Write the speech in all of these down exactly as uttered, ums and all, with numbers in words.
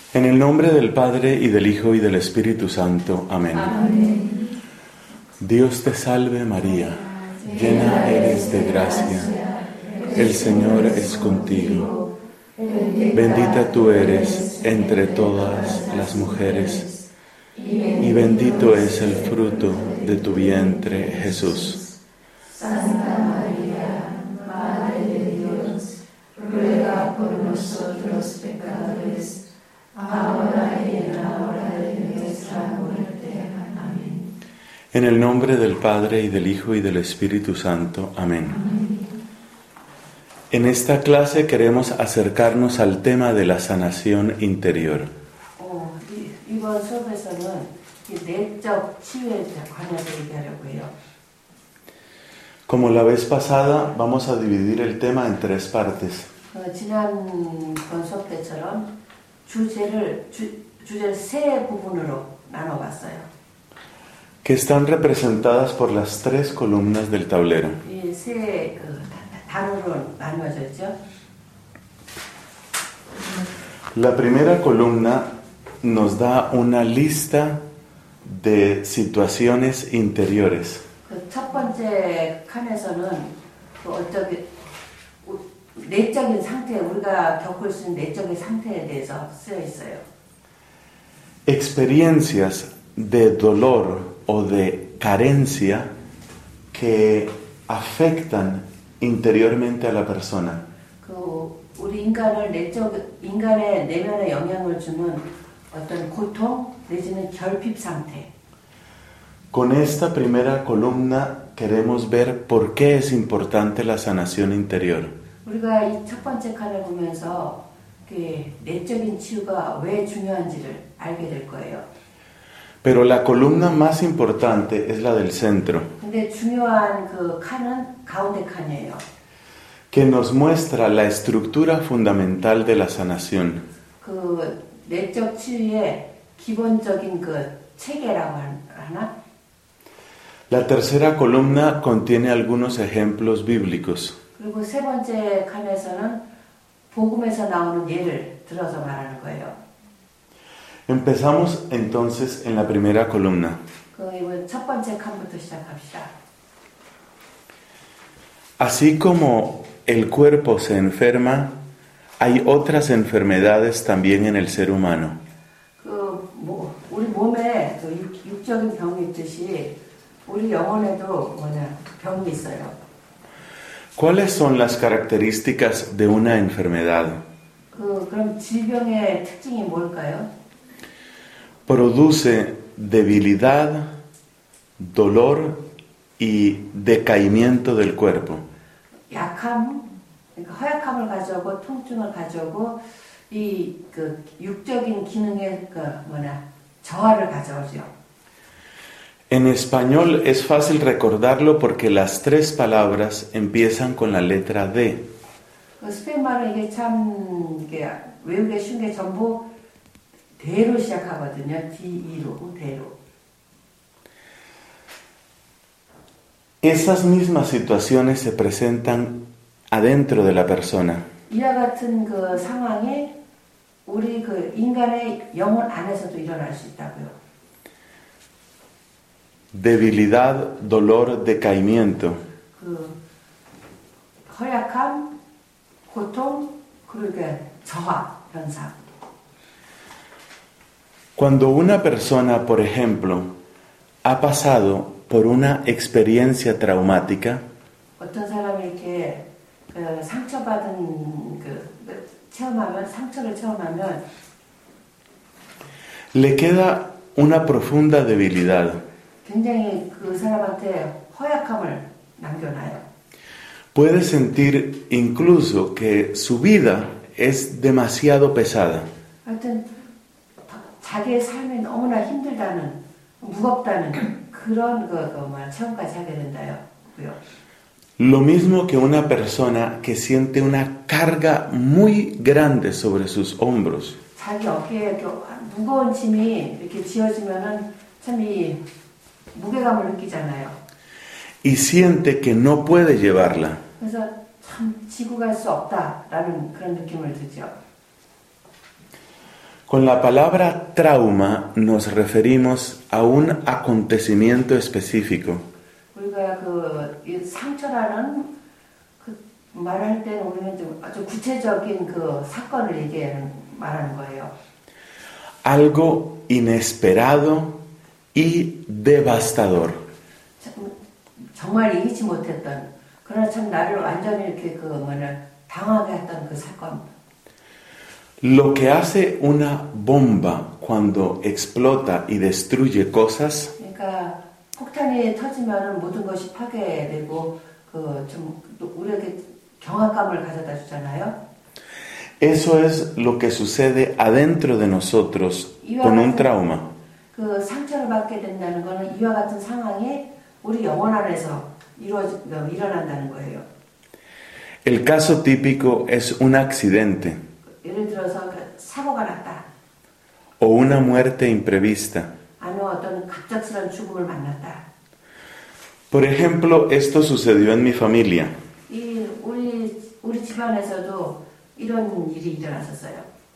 En el nombre del Padre, y del Hijo, y del Espíritu Santo. Amén. Amén. Dios te salve María, llena eres de gracia, el Señor es contigo. Bendita tú eres entre todas las mujeres, y bendito es el fruto de tu vientre, Jesús. Santa María, Madre de Dios, ruega por nosotros pecadores, ahora y en la hora de nuestra muerte. Amén. En el nombre del Padre, y del Hijo, y del Espíritu Santo. Amén. Amén. En esta clase queremos acercarnos al tema de la sanación interior. 어, 이, 이번 수업에서는 이 내적 치유에 관해서 얘기하려고 해요. Como la vez pasada, vamos a dividir el tema en tres partes. 어, 지난번 수업 때처럼 주제를 주, 주제를 세 부분으로 나눠봤어요. Que están representadas por las tres columnas del tablero. 이 세 그, 단어로 나누어져 있죠. La primera columna nos da una lista de situaciones interiores. 그 첫 번째 칸에서는 그 어쩌게 내적인 상태, 우리가 겪을 수 있는 내적인 상태에 대해서 쓰여 있어요. Experiencias de dolor o de carencia que afectan interiormente a la persona. 그 우리 인간을 내적 인간의 내면에 영향을 주는 어떤 고통 내지는 결핍 상태. Con esta primera columna queremos ver por qué es importante la sanación interior. 우리가 이 첫 번째 칸을 보면서 그 내적인 치유가 왜 중요한지를 알게 될 거예요. Pero la columna más importante es la del centro, 근데 중요한 그 칸은 가운데 칸이에요. que nos muestra la estructura fundamental de la sanación. 그 내적 치유의 기본적인 그 체계라고 하나? La tercera columna contiene algunos ejemplos bíblicos. 그리고 세 번째 칸에서는 복음에서 나오는 예를 들어서 말하는 거예요. Empezamos entonces en la primera columna. 그 이번 첫 번째 칸부터 시작합시다. Así como el cuerpo se enferma, hay otras enfermedades también en el ser humano. 그 뭐, 우리 몸에 그 육, 육적인 병이 있듯이 우리 영혼에도 뭐냐 병이 있어요. ¿Cuáles son las características de una enfermedad? 그 그럼 질병의 특징이 뭘까요? Produce debilidad, dolor y decaimiento del cuerpo. 약함, 그러니까 허약함을 가져오고 통증을 가져오고 이 그 육적인 기능의 그 뭐냐 저하를 가져오죠. En español es fácil recordarlo porque las tres palabras empiezan con la letra D. 그 스페인 말은 이게 참 이게 외우기 쉬운 게 전부 대로 시작하거든요. 디이로 대로. Esas mismas situaciones se presentan adentro de la persona. 이와 같은 그 상황이 우리 그 인간의 영혼 안에서도 일어날 수 있다고요. Debilidad, dolor, decaimiento. 그 허약함, 고통, 그리고 저하 현상. Cuando una persona, por ejemplo, ha pasado por una experiencia traumática, 어떤 사람이 이렇게 그 상처받은 그 체험하면 상처를 체험하면 le queda una profunda debilidad. 굉장히 그 사람한테 허약함을 남겨놔요. Puede sentir incluso que su vida es demasiado pesada. 하여튼 자기의 삶이 너무나 힘들다는 무겁다는 그런 그, 그 뭐야 체험까지 하게 된다고요. Lo mismo que una persona que siente una carga muy grande sobre sus hombros. 자기 어깨에 이렇게 무거운 짐이 이렇게 지어지면은 참 이 무게감을 느끼잖아요. Y siente que no puede llevarla. 그래서 참 지고 갈 수 없다라는 그런 느낌을 들죠. Con la palabra trauma nos referimos a un acontecimiento específico. 우리가 그 이 상처라는 그 말할 때는 우리는 좀 아주 구체적인 그 사건을 얘기하는 말하는 거예요. Algo inesperado y devastador. 참, 정말 예기치 못했던 그러나 참 나를 완전히 이렇게 그 뭐냐 당하게 했던 그 사건. Lo que hace una bomba cuando explota y destruye cosas 그러니까 폭탄이 터지면 모든 것이 파괴되고 그 좀 우리에게 경악감을 가져다 주잖아요. eso es lo que sucede adentro de nosotros con un trauma. 그 상처를 받게 된다는 것은 이와 같은 상황이 우리 영혼 안에서 이루어지 일어난다는 거예요. El caso típico es un accidente 예를 들어서 사고가 났다. o una muerte imprevista. 아니면 어떤 갑작스러운 죽음을 만났다. Por ejemplo, esto sucedió en mi familia. 이 우리 우리 집안에서도 이런 일이 일어났었어요.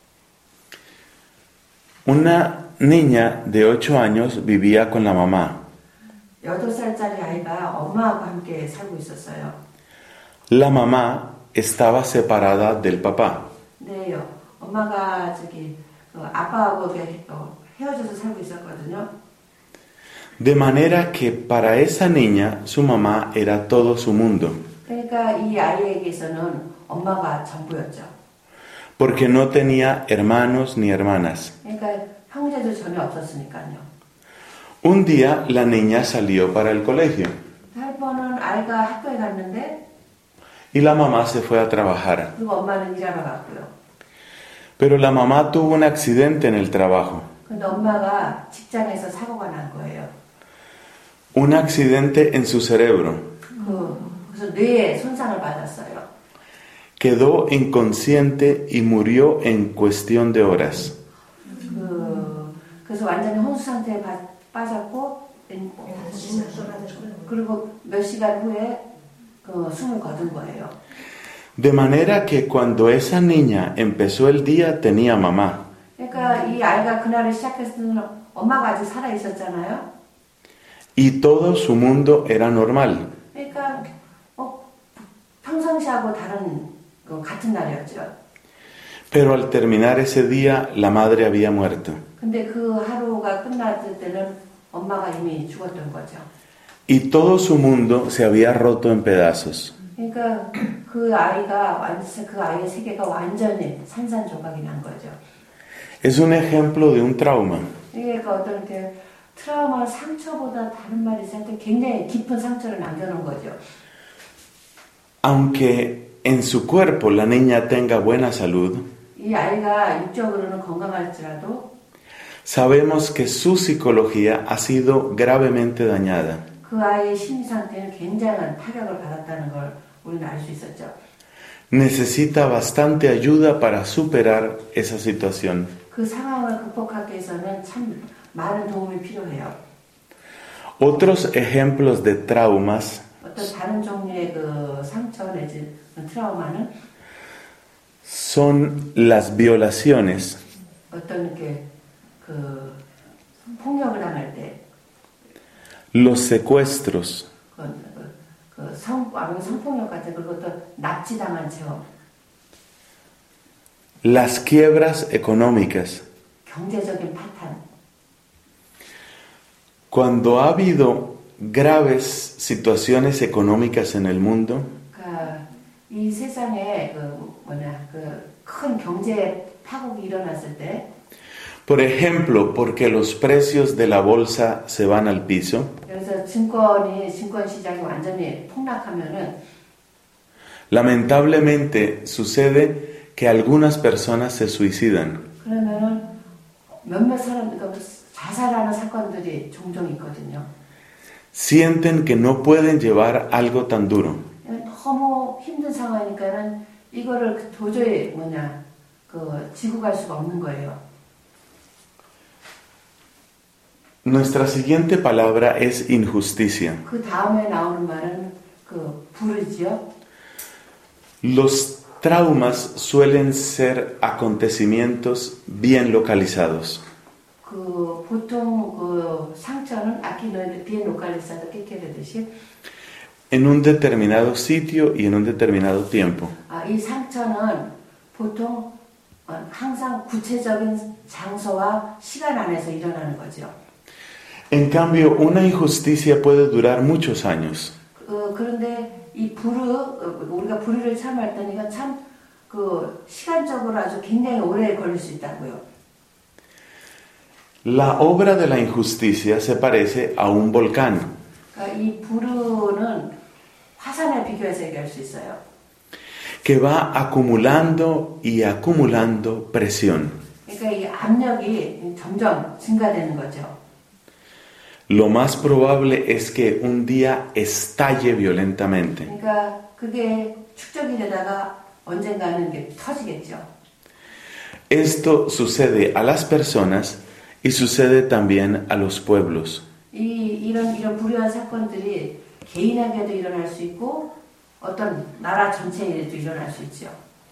Una niña de ocho años vivía con la mamá. 여덟 살짜리 아이가 엄마하고 함께 살고 있었어요. La mamá estaba separada del papá. 네요. 엄마가 저기 그 아빠하고 헤어져서 살고 있었거든요. De manera que para esa niña su mamá era todo su mundo. 그러니까 이 아이에게서는 엄마가 전부였죠. Porque no tenía hermanos ni hermanas. 그러니까 형제도 전혀 없었으니까요. Un día la niña salió para el colegio 한 번은 아이가 학교에 갔는데 y la mamá se fue a trabajar. 그리고 엄마는 일하러 갔고요. Pero la mamá tuvo un accidente en el trabajo. 근데 엄마가 직장에서 사고가 난 거예요. Un accidente en su cerebro. 그, 그래서 뇌에 손상을 받았어요. Quedó inconsciente y murió en cuestión de horas. 그, 그래서 완전히 혼수 상태에 바, 빠졌고 그리고 몇 시간 후에 그 숨을 거둔 거예요. De manera que cuando esa niña empezó el día tenía mamá. 그러니까 이 아이가 그날을 시작했을 때는 엄마가 아직 살아 있었잖아요. Y todo su mundo era normal. 그러니까 어, 평상시하고 다른 그 같은 날이었죠. Pero al terminar ese día la madre había muerto. 근데 그 하루가 끝났을 때는 엄마가 이미 죽었던 거죠. Y todo su mundo se había roto en pedazos. 그러니까 그 아이가 완전 그 아이의 세계가 완전히 산산조각이 난 거죠. Es un ejemplo de un trauma. 그러니까 어떤 게 트라우마 상처보다 다른 말이 있을 때 굉장히 깊은 상처를 남겨놓은 거죠. Aunque en su cuerpo la niña tenga buena salud, 이 아이가 육적으로는 건강할지라도 sabemos que su psicología ha sido gravemente dañada. 그 아이의 심리 상태는 굉장한 타격을 받았다는 걸 우리는 알 수 있었죠. Necesita bastante ayuda para superar esa situación. 그 상황을 극복하기 위해서는 참 많은 도움이 필요해요. Otros ejemplos de traumas 어떤 다른 종류의 그 상처 내지 트라우마는 son las violaciones, 어떤 이렇게 그 폭력을 당할 때, los secuestros, 그, 그, 그 성, 아니면 성폭력 같은 그리고 또 납치당한 체험, las quiebras económicas. 경제적인 파탄. Cuando ha habido graves situaciones económicas en el mundo, 그러니까 이 세상에 그 뭐냐 그 큰 경제 파국이 일어났을 때, por ejemplo, porque los precios de la bolsa se van al piso, 그래서 증권이 증권 시장이 완전히 폭락하면은 lamentablemente sucede que algunas personas se suicidan. 그러면은 몇몇 사람들 자살하는 사건들이 종종 있거든요. Sienten que no pueden llevar algo tan duro. 너무 힘든 상황이니까는 이거를 도저히 뭐냐 그 지고 갈 수가 없는 거예요. Nuestra siguiente palabra es injusticia. 그 다음에 나오는 말은 그 불의지요. Los traumas suelen ser acontecimientos bien localizados. 그 보통 그 상처는 aquí no es bien localizado. ¿Qué quiere decir? En un determinado sitio y en un determinado tiempo. 아, 이 상처는 보통 어, 항상 구체적인 장소와 시간 안에서 일어나는 거죠. En cambio, una injusticia puede durar muchos años. 어, 그런데 이 불의, 어, 우리가 불의를 참을 때니까 참 그 시간적으로 아주 굉장히 오래 걸릴 수 있다고요. La obra de la injusticia se parece a un volcán. 그러니까 이 불의는 화산에 비교해서 얘기할 수 있어요. Que va acumulando y acumulando presión. 그러니까 이 압력이 점점 증가되는 거죠. Lo más probable es que un día estalle violentamente. 그러니까 그게 축적이 되다가 언젠가는 게 터지겠죠. Esto sucede a las personas y sucede también a los pueblos. 이 이런 이런 불의한 사건들이 개인에게도 일어날 수 있고 어떤 나라 전체에도 일어날 수 있죠.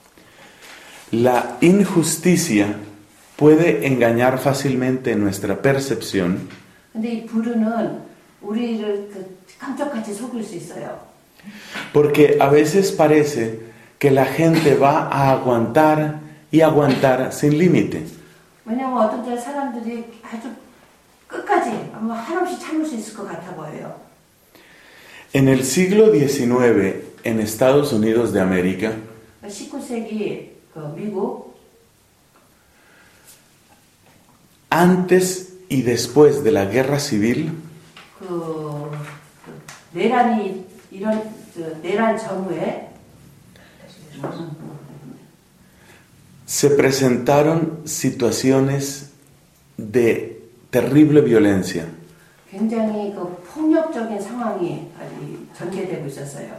La injusticia puede engañar fácilmente nuestra percepción. 근데 이 불의는 우리를 그 깜짝같이 속일 수 있어요. Porque a veces parece que la gente va a aguantar y aguantar sin límite. 왜냐하면 어떤 때 사람들이 아주 끝까지 아마 한없이 참을 수 있을 것 같아 보여요. En el siglo diecinueve, en Estados Unidos de América, 십구 세기 그 미국 antes y después de la guerra civil, 그, 그 내란이 이런 그 내란 전후에 se presentaron situaciones de terrible violencia. 굉장히 그 폭력적인 상황이 전개되고 있었어요.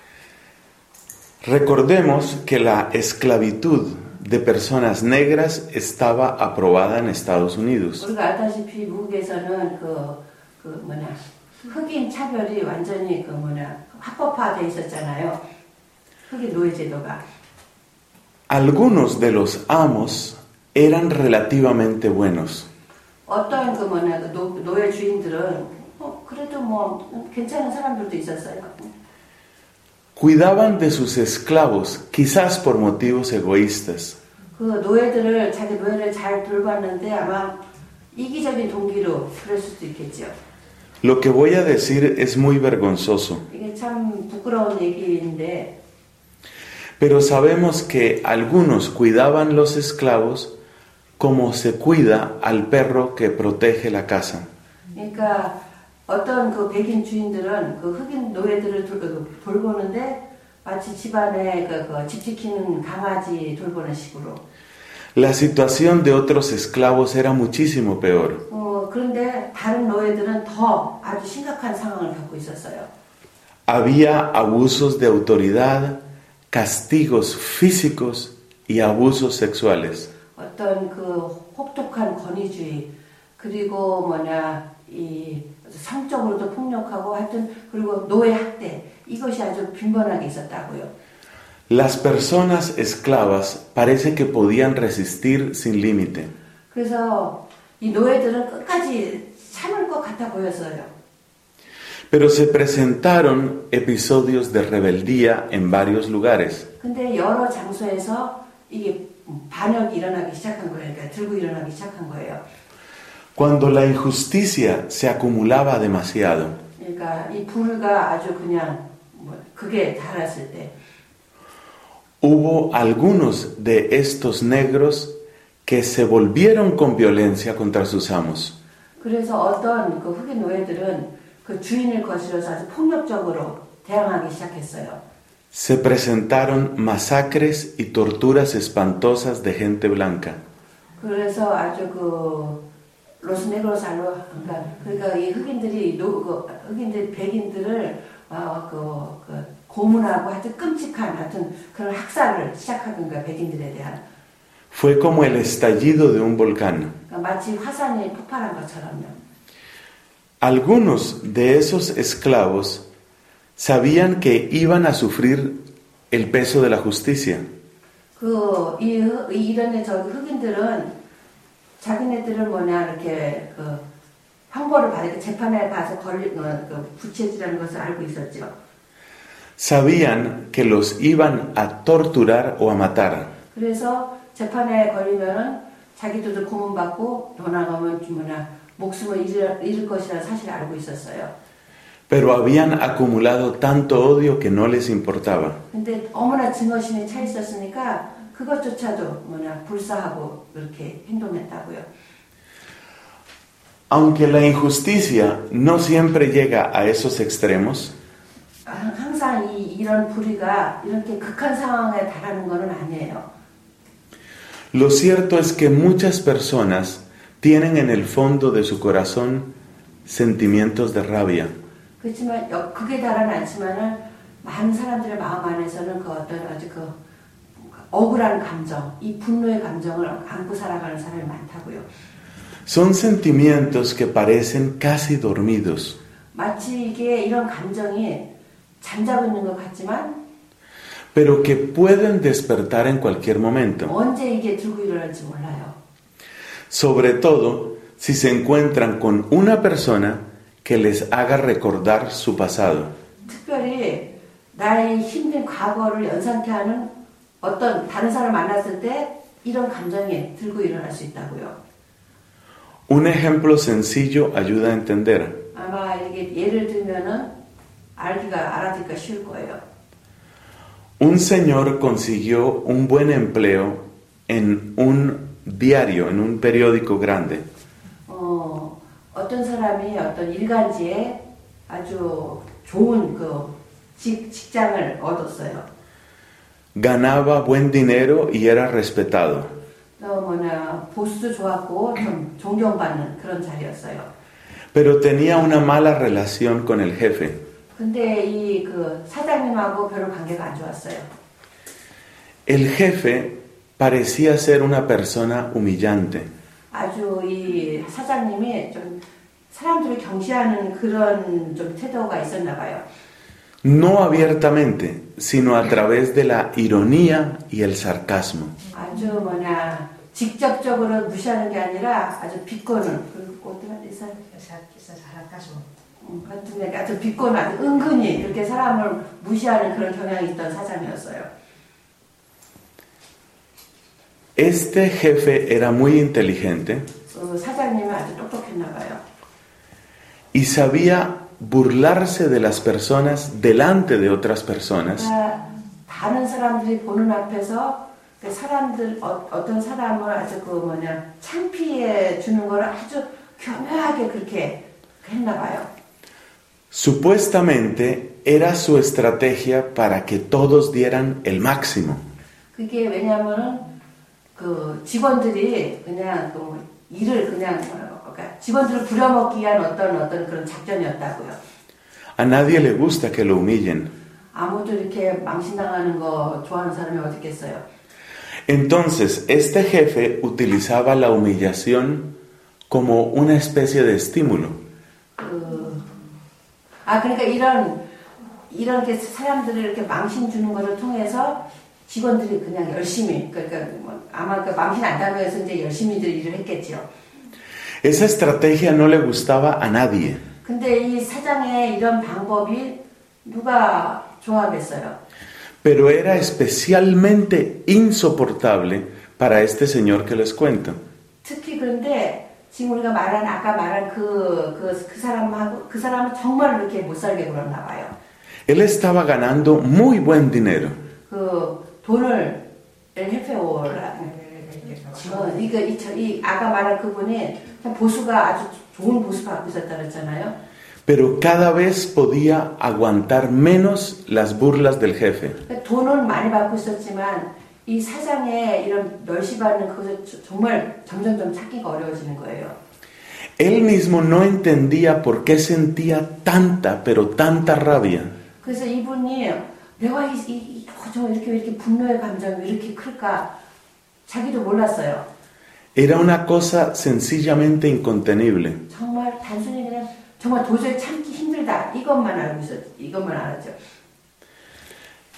Recordemos que la esclavitud de personas negras estaba aprobada en Estados Unidos. 우리가 알다시피 미국에서는 그, 그 뭐냐 흑인 차별이 완전히 그 뭐냐 합법화돼 있었잖아요. 흑인 노예 제도가. Algunos de los amos eran relativamente buenos. 어떤 그 뭐냐 그 노, 노예 주인들은 어, 그래도 뭐 괜찮은 사람들도 있었어요. Cuidaban de sus esclavos, quizás por motivos egoístas. 그 노예들을 자기 노예를 잘 돌봤는데 아마 이기적인 동기로 그럴 수도 있겠죠. Lo que voy a decir es muy vergonzoso. 이게 참 부끄러운 얘기인데. Pero sabemos que algunos cuidaban los esclavos como se cuida al perro que protege la casa. 그러니까 어떤 그 백인 주인들은 그 흑인 노예들을 돌보는데 마치 집안에 그, 그 집 지키는 강아지 돌보는 식으로. La situación de otros esclavos era muchísimo peor. 어, 그런데 다른 노예들은 더 아주 심각한 상황을 겪고 있었어요. Había abusos de autoridad, castigos físicos y abusos sexuales. 어떤 그 혹독한 권위주의 그리고 뭐냐 이 성적으로도 폭력하고 하여튼 그리고 노예 학대 이것이 아주 빈번하게 있었다고요. Las personas esclavas parece que podían resistir sin límite. 그래서 이 노예들은 끝까지 참을 것 같아 보였어요. Pero se presentaron episodios de rebeldía en varios lugares. 근데 여러 장소에서 이게 반역이 일어나기 시작한 거예요. 그러니까 들고 일어나기 시작한 거예요. Cuando la injusticia se acumulaba demasiado, 그러니까 이 불의가 아주 그냥 뭐 극에 달했을 때 hubo algunos de estos negros que se volvieron con violencia contra sus amos. 그래서 어떤 그 흑인 노예들은 그 주인을 거스려서 아주 폭력적으로 대항하기 시작했어요. Se presentaron masacres y torturas espantosas de gente blanca. 그래서 아주 그 로스 네그로살로 그러니까 그러니까 이 흑인들이 노, 그 흑인들 백인들을 어, 그, 그 고문하고 하여튼 끔찍한 하여튼 그런 학살을 시작하는 거야 백인들에 대한. Fue como el estallido de un volcán. 그러니까 마치 화산이 폭발한 것처럼요. Algunos de esos esclavos sabían que iban a sufrir el peso de la justicia. 그, 이, 흑- 이 이런 저기 흑인들은 자기네들을 뭐냐, 이렇게, 그, 형벌을 받으니까 재판에 가서 걸리, 어, 그, 부채질하는 것을 알고 있었죠. Sabían que los iban a torturar o a matar. 그래서 재판에 걸리면은 자기들도 고문받고 더 나가면 뭐냐, 목숨을 잃을, 잃을 것이라는 사실을 알고 있었어요. Pero habían acumulado tanto odio que no les importaba. 근데 어머나 증오심이 차 있었으니까 그것조차도 뭐냐, 불사하고 그렇게 행동했다고요. Aunque la injusticia no siempre llega a esos extremos, 항상 이, 이런 불의가 이렇게 극한 상황에 달하는 것은 아니에요. lo cierto es que muchas personas tienen en el fondo de su corazón sentimientos de rabia. 그렇지만 여- 극에 달하는 않지만은 많은 사람들의 마음 안에서는 그 어떤 아주 그 억울한 감정, 이 분노의 감정을 안고 살아가는 사람이 많다고요. Son sentimientos que parecen casi dormidos, 마치 이게 이런 감정이 잠자고 있는 것 같지만 pero que pueden despertar en cualquier momento, 언제 이게 들고 일어날지 몰라요. sobre todo si se encuentran con una persona que les haga recordar su pasado. 특별히 나의 힘든 과거를 연상케 하는 어떤 다른 사람을 만났을 때 이런 감정이 들고 일어날 수 있다고요. Un ejemplo sencillo ayuda a entender. 아마 이게 예를 들면은 알기가 알아듣기가 쉬울 거예요. Un señor consiguió un buen empleo en un diario, en un periódico grande. 어, 어떤 사람이 어떤 일간지에 아주 좋은 그 직, 직장을 얻었어요. Ganaba buen dinero y era respetado. 또 뭐냐 보수도 좋았고 좀 존경받는 그런 자리였어요. Pero tenía una mala relación con el jefe. 근데 이 그 사장님하고 별로 관계가 안 좋았어요. El jefe parecía ser una persona humillante. 아주 이 사장님이 좀 사람들을 경시하는 그런 좀 태도가 있었나 봐요. No abiertamente, sino a través de la ironía y el sarcasmo. 아주 뭐냐 직접적으로 무시하는 게 아니라 아주 비꼬는 그리고 어떤 의사 같은 게 아주 비꼬는 아주 은근히 그렇게 사람을 무시하는 그런 경향이 있던 사장이었어요. Este jefe era muy inteligente 그 사장님은 아주 똑똑했나 봐요. y sabía burlarse de las personas delante de otras personas. 그러니까 다른 사람들이 보는 앞에서 그 사람들 어, 어떤 사람을 아주 그 뭐냐 창피해 주는 걸 아주 교묘하게 그렇게 했나 봐요. Supuestamente era su estrategia para que todos dieran el máximo. 그게 왜냐하면은 그 직원들이 그냥 그 일을 그냥 그러니까 직원들을 부려먹기 위한 어떤 어떤 그런 작전이었다고요. A nadie le gusta que lo humillen. 아무도 이렇게 망신당하는 거 좋아하는 사람이 어디 있겠어요. Entonces, este jefe utilizaba la humillación como una especie de estímulo. 그, 아 그러니까 이런 이렇게 사람들을 이렇게 망신 주는 것을 통해서 직원들이 그냥 열심히 그러니까 뭐 아마 그 망신 안 당해서 이제 열심히들 일을 했겠죠. Esa estrategia no le gustaba a nadie. 근데 이 사장의 이런 방법이 누가 좋아하겠어요? Pero era especialmente insoportable para este señor que les cuento. 특히 그런데 지금 우리가 말한 아까 말한 그, 그, 그 사람하고 그 사람은 정말 이렇게 못 살게 그러나 봐요. Él estaba ganando muy buen dinero. 그 돈을 엘헤페오라 어, 이거 이, 이 아까 말한 그분이 참 보수가 아주 좋은 보수 받고 있었다 그랬잖아요. Pero cada vez podía aguantar menos las burlas del jefe. 돈을 많이 받고 있었지만 이 사장의 이런 멸시받는 그것을 정말 점점점 찾기가 어려워지는 거예요. Él mismo no entendía por qué sentía tanta, pero tanta rabia. 그래서 이분이 내가 이, 이, 이 좀 이렇게 왜 이렇게 분노의 감정이 왜 이렇게 클까 자기도 몰랐어요. Era una cosa sencillamente incontenible. 정말 단순히 그냥 정말 도저히 참기 힘들다 이것만 알고 있었 이것만 알았죠.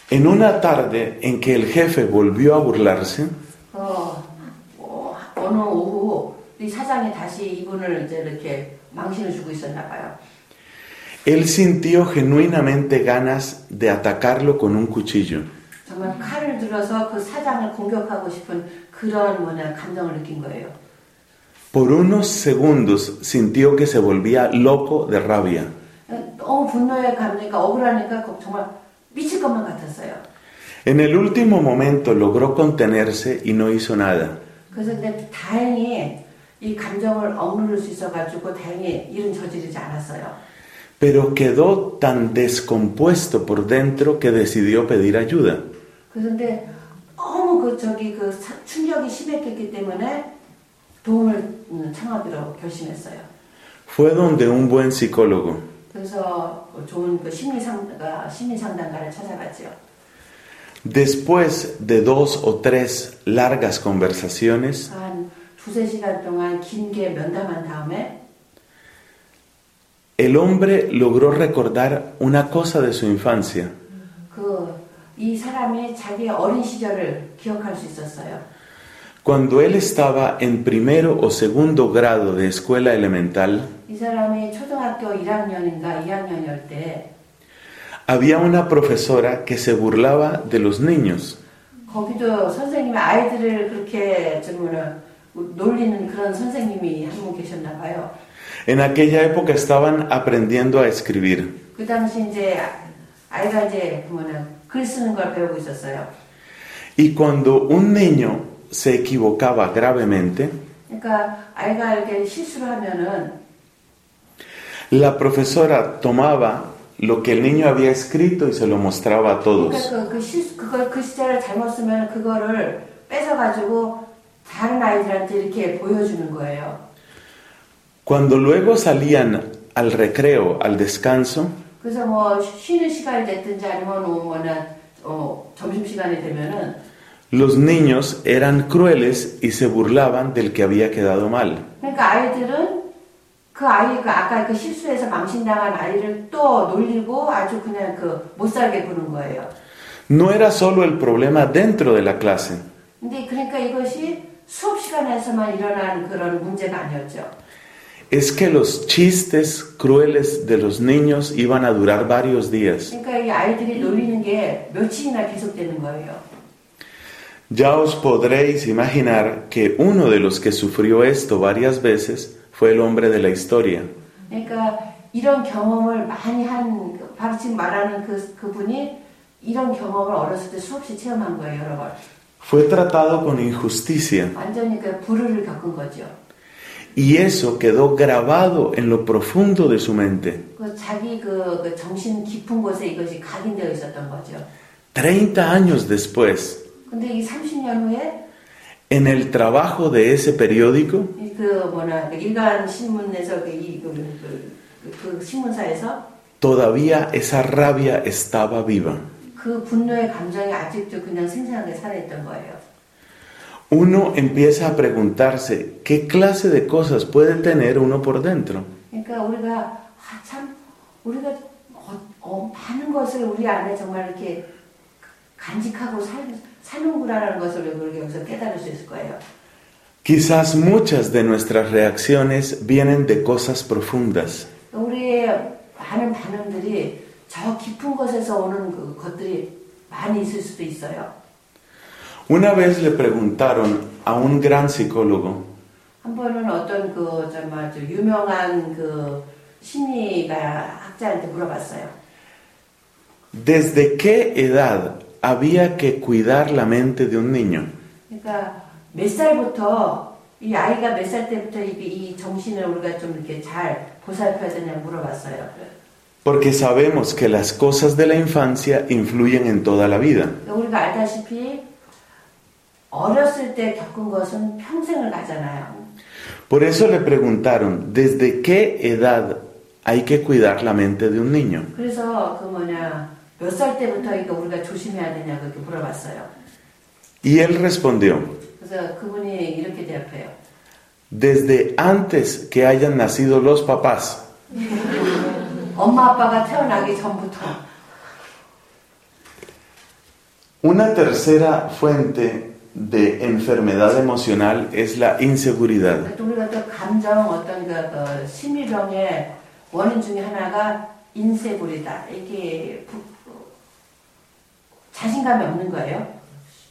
En una tarde en que el jefe volvió a burlarse, 어, 어, 어느 오후 이 사장이 다시 이분을 이제 이렇게 망신을 주고 있었나 봐요. él sintió genuinamente ganas de atacarlo con un cuchillo. 정말 칼을 들어서 그 사장을 공격하고 싶은 그런 뭐냐 감정을 느낀 거예요. Por unos segundos sintió que se volvía loco de rabia. 너무 분노의 감정이니까 억울하니까 정말 미칠 것만 같았어요. En el último momento logró contenerse y no hizo nada. 그래서 근데 다행히 이 감정을 억누를 수 있어가지고 다행히 일은 저지르지 않았어요. Pero quedó tan descompuesto por dentro que decidió pedir ayuda. 그런데 너무 그 저기 그 충격이 심했기 때문에 도움을 청하기로 결심했어요. Fue donde un buen psicólogo. 그래서 좋은 그 심리 상가 심리 상담가를 찾아갔죠. Después de dos o tres largas conversaciones, 한 두세 시간 동안 긴게 면담한 다음에 el hombre logró recordar una cosa de su infancia. 그 이 사람이 자기의 어린 시절을 기억할 수 있었어요. Cuando él estaba en primero o segundo grado de escuela elemental, 이 사람이 초등학교 일 학년인가 이 학년일 때 había una profesora que se burlaba de los niños. 거기도 선생님이 아이들을 그렇게 좀 놀리는 그런 선생님이 한 분 계셨나 봐요. En aquella época estaban aprendiendo a escribir. 그 당시 이제 아이가 이제 뭐냐 글 쓰는 걸 배우고 있었어요. Y cuando un niño se equivocaba gravemente, 그러니까 아이가 이렇게 실수를 하면은 la profesora tomaba lo que el niño había escrito y se lo mostraba a todos. 그러니까 그, 그 실수 그걸 글씨자를 잘못 쓰면 그거를 뺏어 가지고 다른 아이들한테 이렇게 보여주는 거예요. Cuando luego salían al recreo, al descanso, 그래서 뭐 쉬는 시간이 됐든지 아니면 뭐나 어, 점심 시간이 되면은 los niños eran crueles y se burlaban del que había quedado mal. 그러니까 아이들은 그 아이가 아까 그 실수해서 망신당한 아이를 또 놀리고 아주 그냥 그 못살게 구는 거예요. No era solo el problema dentro de la clase. 근데 그러니까 이것이 수업 시간에서만 일어난 그런 문제가 아니었죠. Es que los chistes crueles de los niños iban a durar varios días. 그러니까 이 아이들이 놀리는 게 며칠이나 계속되는 거예요. Ya os podréis imaginar que uno de los que sufrió esto varias veces fue el hombre de la historia. 그러니까 이런 경험을 많이 한 바로 지금 말하는 그 그분이 이런 경험을 어렸을 때 수없이 체험한 거예요, 여러 번. Fue tratado con injusticia. 완전히 그 불의를 겪은 거죠. Y eso quedó grabado en lo profundo de su mente. 그 자기 그, 그 정신 깊은 곳에 이것이 각인되어 있었던 거죠. treinta años después, 근데 이 삼십 년 후에 en el trabajo de ese periódico, 그 뭐나 그 일간 신문에서 그, 이, 그, 그, 그, 그 신문사에서 todavía esa rabia estaba viva. 그 분노의 감정이 아직도 그냥 생생하게 살아있던 거예요. Uno empieza a preguntarse qué clase de cosas puede tener uno por dentro. 그러니까 우리가 아, 참 우리가 어, 어, 많은 것을 우리 안에 정말 이렇게 간직하고 살, 사는구나라는 것을 우리가 여기서 깨달을 수 있을 거예요. Quizás muchas de nuestras reacciones vienen de cosas profundas. 우리의 많은 반응들이 저 깊은 곳에서 오는 그 것들이 많이 있을 수도 있어요. Una vez le preguntaron a un gran psicólogo, 한 번은 어떤 그 정말 유명한 그 심리가 학자한테 물어봤어요. ¿desde qué edad había que cuidar la mente de un niño? 그러니까 몇 살부터 이 아이가 몇 살 때부터 이, 이 정신을 우리가 좀 이렇게 잘 보살펴야 되냐 물어봤어요. Porque sabemos que las cosas de la infancia influyen en toda la vida. 우리가 알다시피 어렸을 때 겪은 것은 평생을 가잖아요. Por eso le preguntaron, ¿desde qué edad hay que cuidar la mente de un niño? 그래서 그 뭐냐 몇 살 때부터 이거 우리가 조심해야 되냐 그렇게 물어봤어요. Y él respondió, 그래서 그분이 이렇게 대답해요. desde antes que hayan nacido los papás. 엄마 아빠가 태어나기 전부터. Una tercera fuente de enfermedad emocional es la inseguridad. 또 우리가 또 감정 어떤 그, 그 심리병의 원인 중에 하나가 인세불이다. 이게 부, 자신감이 없는 거예요.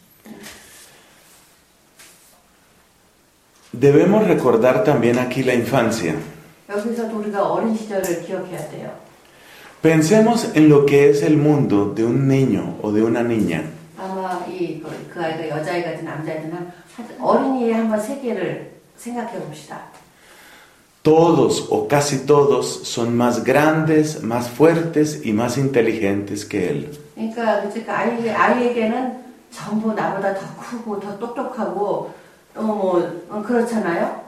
Debemos recordar también aquí la infancia. 여기서도 우리가 어린 시절을 기억해야 돼요. Pensemos en lo que es el mundo de un niño o de una niña. 아마 이, 그, 그 아이가 여자아이든 남자아이든 어린이의 한번 세계를 생각해 봅시다. Todos o casi todos son más grandes, más fuertes y más inteligentes que él. 그러니까 그 아이, 아이에게는 전부 나보다 더 크고 더 똑똑하고 어, 뭐 그렇잖아요.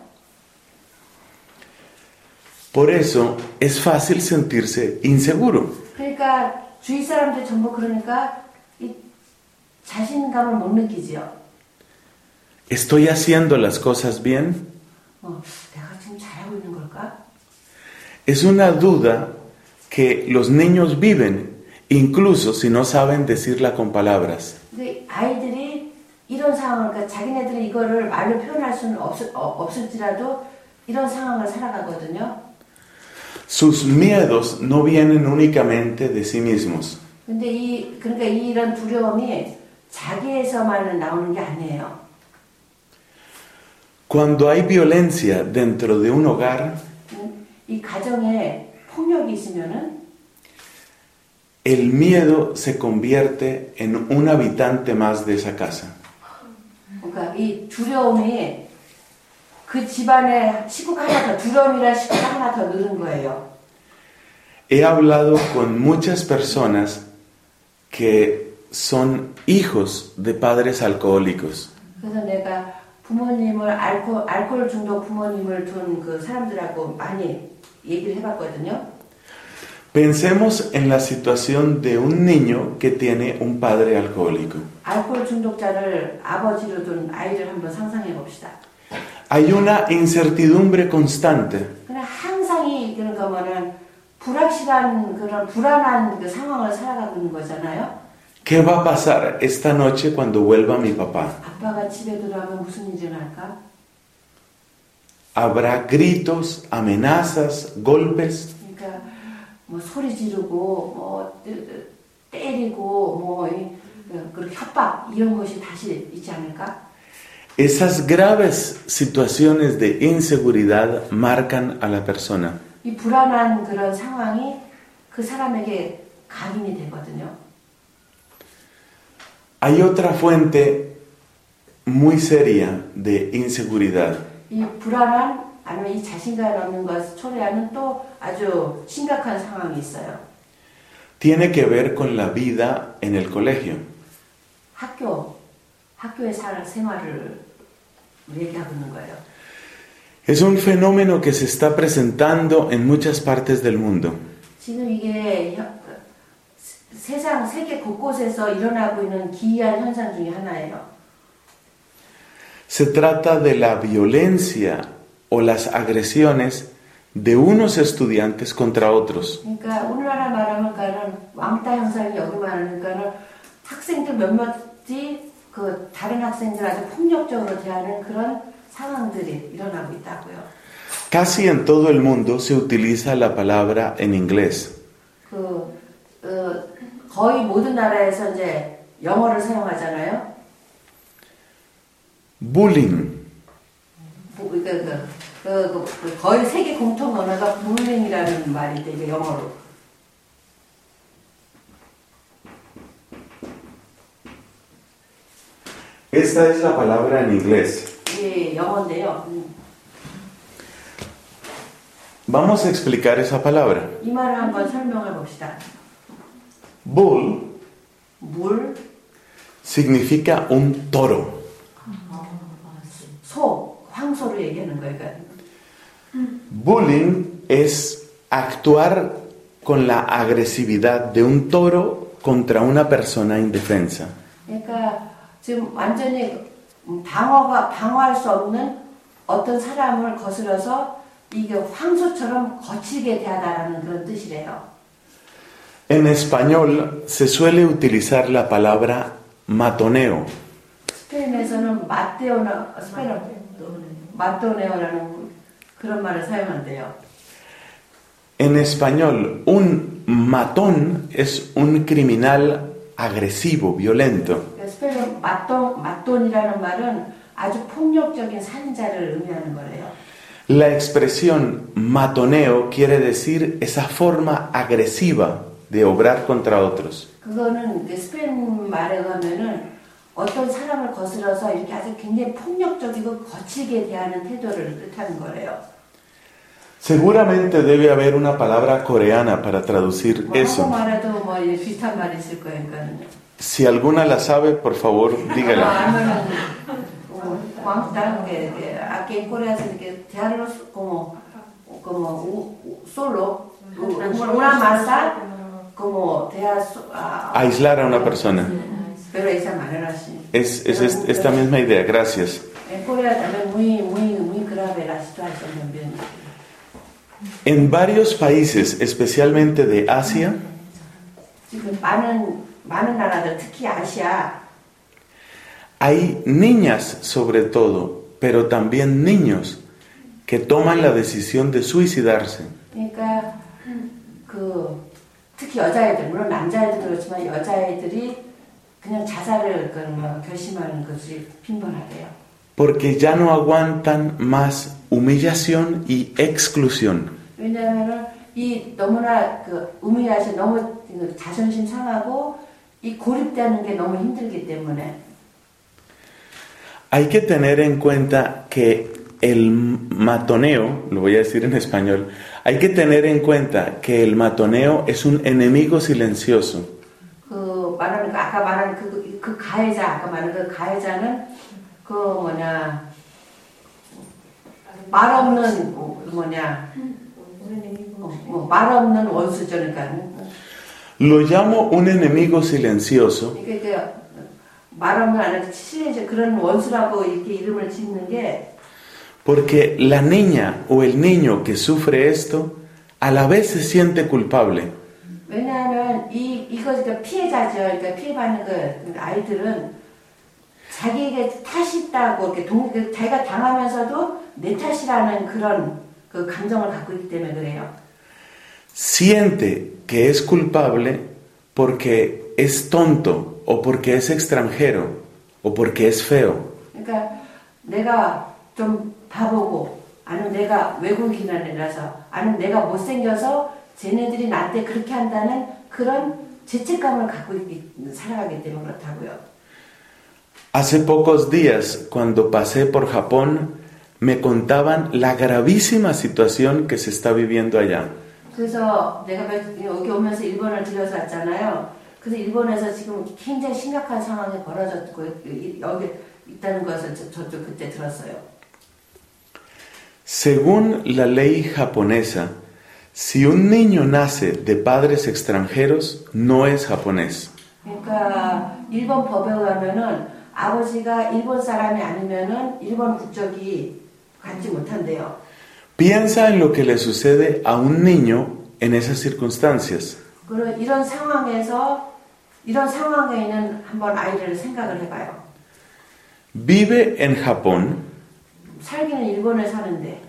Por eso es fácil sentirse inseguro. 그러니까 주위 사람들 전부 그러니까 이 자신감을 못 느끼지요. ¿Estoy haciendo las cosas bien? 어, 내가 지금 잘하고 있는 걸까? Es una duda que los niños viven, incluso si no saben decirla con palabras. 근데 아이들이 이런 상황을, 그러니까 자기네들이 이거를 말로 표현할 수는 없, 어, 없을지라도 이런 상황을 살아가거든요. Sus miedos no vienen únicamente de sí mismos. 근데 이, 그러니까 이런 두려움이 자기에서만 나오는 게 아니에요. Cuando hay violencia dentro de un hogar, 이 가정에 폭력이 있으면은 el miedo se convierte en un habitante más de esa casa. 그러니까 이 두려움이 그 집안에 식구가 하나 더, 두려움이라는 식구가 하나 더 늘은 거예요. He hablado con muchas personas que son hijos de padres alcohólicos. 그래서 내가 부모님을 알코올, 알코올 중독 부모님을 둔 그 사람들하고 많이 얘기를 해봤거든요. Pensemos en la situación de un niño que tiene un padre alcohólico. 알코올 중독자를 아버지로 둔 아이를 한번 상상해 봅시다. Hay una incertidumbre constante. 그냥 항상 이 그런 거면은 불확실한 그런 불안한 그 상황을 살아가고 있는 거잖아요. ¿Qué va a pasar esta noche cuando vuelva mi papá? 아빠가 집에 들어가면 무슨 일이 날까? Habrá gritos, amenazas, golpes. 그러니까 뭐 소리 지르고 뭐 때리고 뭐 그런 협박 이런 것이 다시 있지 않을까? Esas graves situaciones de inseguridad marcan a la persona. 이 불안한 그런 상황이 그 사람에게 각인이 되거든요. Hay otra fuente muy seria de inseguridad. 이 불안한 아니면 이 자신감 없는 것을 초래하는 또 아주 심각한 상황이 있어요. Tiene que ver con la vida en el colegio. 학교, 학교의 생활을 얘기하고 있는 거예요. Es un fenómeno que se está presentando en muchas partes del mundo. 지금 이게 세상 세계 곳곳에서 일어나고 있는 기이한 현상 중에 하나예요. Se trata de la violencia o las agresiones de unos estudiantes contra otros. 그러니까 우리나라 말하면까는 왕따 현상이 여기 말하니까는 학생들 몇몇이 그 다른 학생들한테 폭력적으로 대하는 그런 상황들이 일어나고 있다고요. Casi en todo el mundo se utiliza la palabra en inglés. 그 어, 거의 모든 나라에서 이제 영어를 사용하잖아요. Bullying. 그, 그, 그, 그, 그 거의 세계 공통 언어가 bullying이라는 말인데 이게 영어로. Esta es la palabra en inglés. 이게 영어인데요. Vamos a explicar esa palabra. 이 말을 한번 설명해 봅시다. Bull 물, significa un toro. 소, 황소를 얘기하는 거예요. 그러니까. Bullying es actuar con la agresividad de un toro contra una persona indefensa. 그러니까 지금 완전히 방어가 방어할 수 없는 어떤 사람을 거스려서 이게 황소처럼 거칠게 대하다라는 그런 뜻이래요. En español se suele utilizar la palabra matoneo. 스페인에서는 마테오나 스페인 마토네오라는 그런 말을 사용한대요. En español, un matón es un criminal agresivo, violento. 스페인 마돈 마돈이라는 말은 아주 폭력적인 살인자를 의미하는 거래요. La expresión matoneo quiere decir esa forma agresiva de obrar contra otros. 그거는 스페인 말에 의하면은 어떤 사람을 거스러서 이렇게 아주 굉장히 폭력적이고 거칠게 대하는 태도를 뜻하는 거래요. Seguramente debe haber una palabra coreana para traducir 뭐 eso. 한국말에도 뭐 비슷한 말이 있을 거니까. Si alguna la sabe, por favor, dígala. 아니면은 vamos a que aquí en Corea se que dejarlos como como solo una masa como dejar Aislar a una persona. pero esa manera sí. Es, es, es esta misma idea, gracias. En Corea también muy muy muy grave la situación también. En varios países, especialmente de Asia, 지금 많은 많은 나라들 특히 아시아 hay niñas sobre todo, pero también niños que toman la decisión de suicidarse. 그러니까 그 특히 여자애들 물론 남자애들도 그렇지만 여자애들이 그냥 자살을 그 결심하는 것이 빈번하대요. Porque ya no aguantan más humillación y exclusión. 왜냐하면은 이 너무나 그 우미하시 너무 자존심 상하고 이 고립되는 게 너무 힘들기 때문에. Hay que tener en cuenta que el matoneo, lo voy a decir en español, hay que tener en cuenta que el matoneo es un enemigo silencioso. 그 말하는 그 아까 말한 그, 그 가해자 아까 말한 그 가해자는 그 뭐냐 말 없는 뭐냐 뭐 말 없는 원수죠, 그러니까. Lo llamo un enemigo silencioso. 그러니까 말 없는 아니라 실제 그런 원수라고 이렇게 이름을 짓는 게. Porque la niña o el niño que sufre esto a la vez se siente culpable. 왜냐하면 이 이거 그러니까 피해자죠. 그러니까 피해받는 그 아이들은 자기에게 탓이 있다고 이렇게 동, 자기가 당하면서도 내 탓이라는 그런 그 감정을 갖고 있기 때문에 그래요. Siente que es culpable porque es tonto o porque es extranjero o porque es feo. 그러니까 내가 좀 바보고 아니면 내가 외국인이라서 아니면 내가 못생겨서 쟤네들이 나한테 그렇게 한다는 그런 죄책감을 갖고 있, 살아가기 때문에 그렇다고요. Hace pocos días, cuando pasé por Japón, me contaban la gravísima situación que se está viviendo allá. 그래서 내가 여기 오면서 일본을 들려서 왔잖아요. 그래서 일본에서 지금 굉장히 심각한 상황이 벌어졌고 여기 있다는 것을 저, 저도 그때 들었어요. Según la ley japonesa, si un niño nace de padres extranjeros, no es japonés. 그러니까 일본 법에 의하면은 아버지가 일본 사람이 아니면은 일본 국적이 갖지 못한대요. Piensa en lo que le sucede a un niño en esas circunstancias. 그리고 이런 상황에서 이런 상황에 있는 한번 아이를 생각을 해봐요. Vive en Japón. 살기는 일본에 사는데.